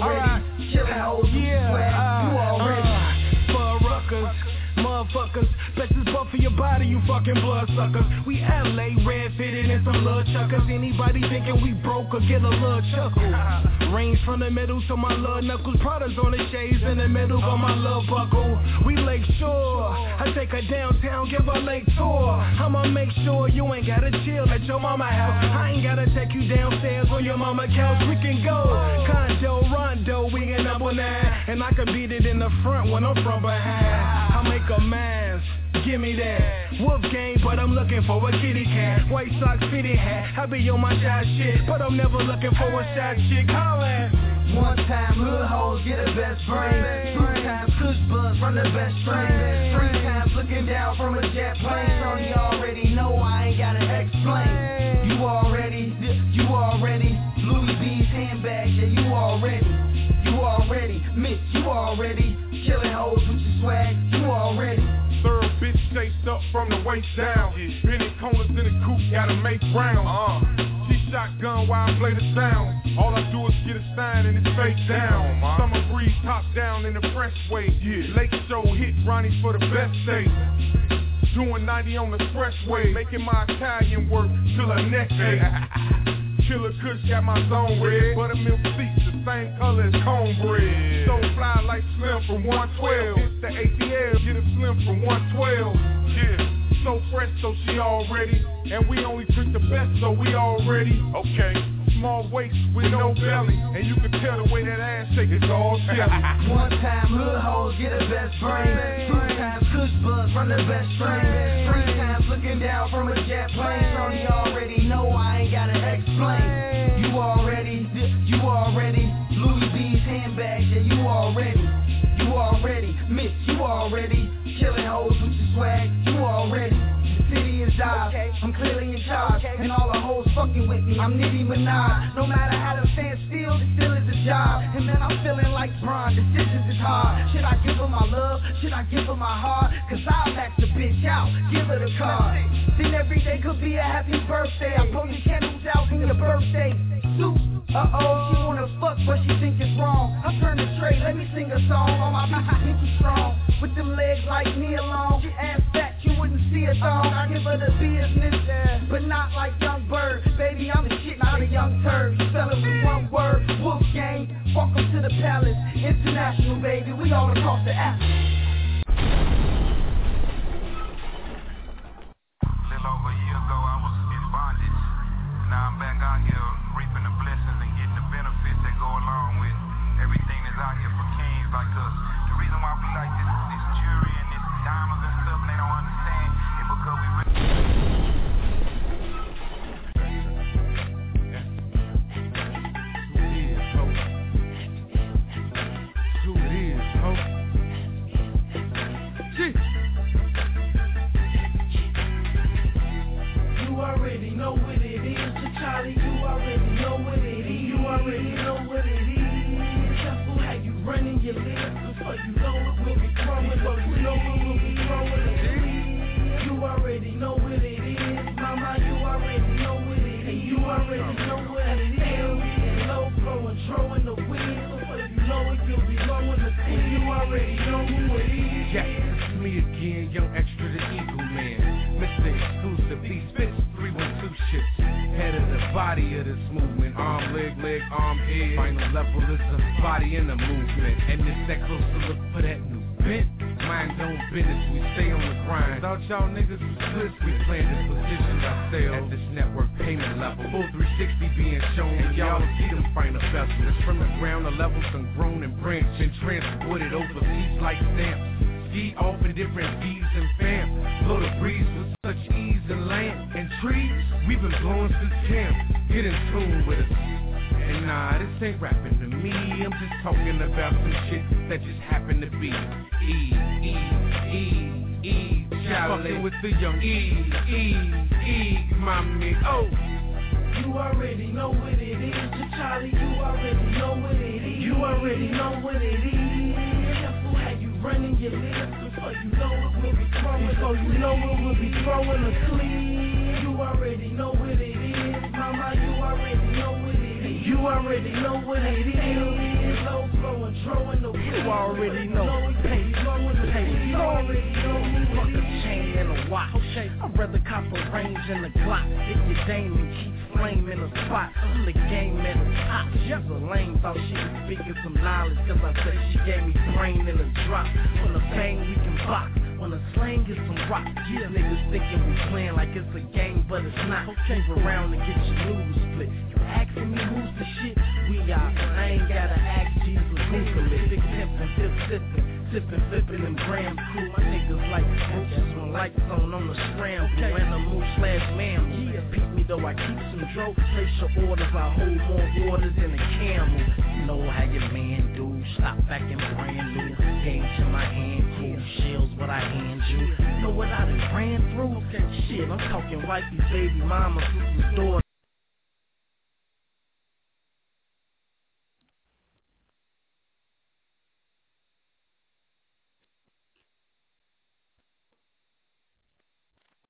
Killin' hoes with swag, you already Ruckers, motherfuckers, Best is buff for your body, you fucking bloodsuckers. We LA, red fitted and some little chuckers. Anybody thinking we broke or get a little chuckle. Range from the middle to my little knuckles. Products on the shades in the middle on my little buckle. We Lake Shore. I take her downtown, give her Lake tour. I'ma make sure you ain't gotta chill at your mama house. I ain't gotta take you downstairs on your mama couch. We can go condo, rondo, we in number 9. And I can beat it in the front when I'm from behind. I make a mask. Give me that Wolf game, but I'm looking for a kitty cat. White socks, fitted hat. I be on my shot shit, but I'm never looking for a shot chick. Holla. One time hood hoes get a best brain. 2 times kush buzz from the best strain. 3 times looking down from a jet plane. Shorty already know I ain't gotta explain. You already Louis V's handbag, yeah you already miss, you already killing hoes with your swag, you already. Third bitch shaped up from the waist down. Penny corners in the coupe, gotta make rounds. She shotgun while I play the sound. All I do is get a sign and it's face down. Summer breeze top down in the fresh way. Lake show hit Ronnie for the best day. Doing 90 on the expressway, making my Italian work till her neck ache. Killer Kush got my zone red. Buttermilk seats, the same color as cornbread. So fly like Slim from 112. It's the ATL, get a Slim from 112. Yeah, so fresh, so she already. And we only drink the best, so we already. Okay, small waist with no belly. And you can tell the way that ass shake, it's all jelly. One time hood hoes get a best brain. 2 times kush buzz from the best strain. 3 times looking down from a jet plane. Shorty already know I ain't gotta explain. You already Louis V's handbag, yeah you already miss, you already killing hoes with your swag, you already. The city is ours, I'm clearly in charge, and all the hoes fucking with me, I'm Nicki Minaj. No matter how the fans feel, it still is a job. And then I'm feeling like Bron, decisions is hard. Should I give her my love? Should I give her my heart? Cause I'll max the bitch out, give her the card. Then every day could be a happy birthday. I blow your candles out in your birthday. Uh-oh, she wanna fuck, but she think it's wrong. I turn the tray, let me sing a song. All my bitches think you strong. With them legs like Nia Long. Ass fat, you wouldn't see a thong. I give her the business, but not like Young Bird. Baby, I'm the shit, not a young turd. Spell it with one word, Wolf Gang. Welcome to the palace. International, baby, we all across the Atlas. A little over a year ago, I was in bondage. Now I'm back out here reaping the blessings and getting the benefits that go along with everything that's out here for kings like us. The reason why we like this jewelry and this diamonds and stuff, and they don't understand, is because we You already know what it is, Charlie. You already know what it is. You already know what it is. Careful how you running your lips. Before you know it, we'll be throwing. Before you know it, we'll be throwing it. You already know what it is, Mama. You already know what it is. You already know what it is. Low blowing, throwing the wind. Before you know it, you'll be blowing the thing. You already know who it is. Yes, it's me again, young extra the Eagle Man. Mr. Exclusive, these spits 312 shits. Head of the body of this movement. Arm, leg, arm, head. Final level is the body in the movement. And it's that closer look for that new bent. Mind own business, we stay on the grind. Without y'all niggas was good, we plan to position ourselves at this network payment level. Full 360 being shown, and y'all see them final vessels. From the ground, the levels done grown and branched. Been transported overseas like stamps. Ski off in different V's and fam. Blow the breeze with such ease and land and trees. We've been blowing since camp. Get in tune with us. And nah, this ain't rapping to me. I'm just talking about some shit that just happened to be. Charlie. Fucking with the young mommy. Oh. You already know what it is, Charlie. You already know what it is. You already know what it is. Careful how you running your lips. Before you know it, we'll be throwing. Before you know it, we'll be throwing a sleeve. You already know what it is, Mama. You already know what it is. You already know what it is. Low blowing, throwing the wind. You already know. You already know. I'd rather cop a range and a Glock. If you dame and keep flame in a spot, I'm the game at the top. She's a lame, thought she was speaking some knowledge, cause I said she gave me brain in a drop. On the bang we can box, on the slang is some rock. Yeah, niggas thinking we playing like it's a game, but it's not. Move around and get your noodles split. You asking me who's the shit? We are. I ain't gotta ask Jesus Google it. Big pimpin', dip sippin', flippin' and gram crew. My niggas like roaches when lights on the scramble. Animal / mammal. Peep me though I keep some dro. Place your orders, I hold more orders than a camel. You know how your man do. Stop back and brand new. Gauge in my hand, cool shells what I hand you. You know what I done ran through? Shit, I'm talking wifey, baby mama, sister's daughter.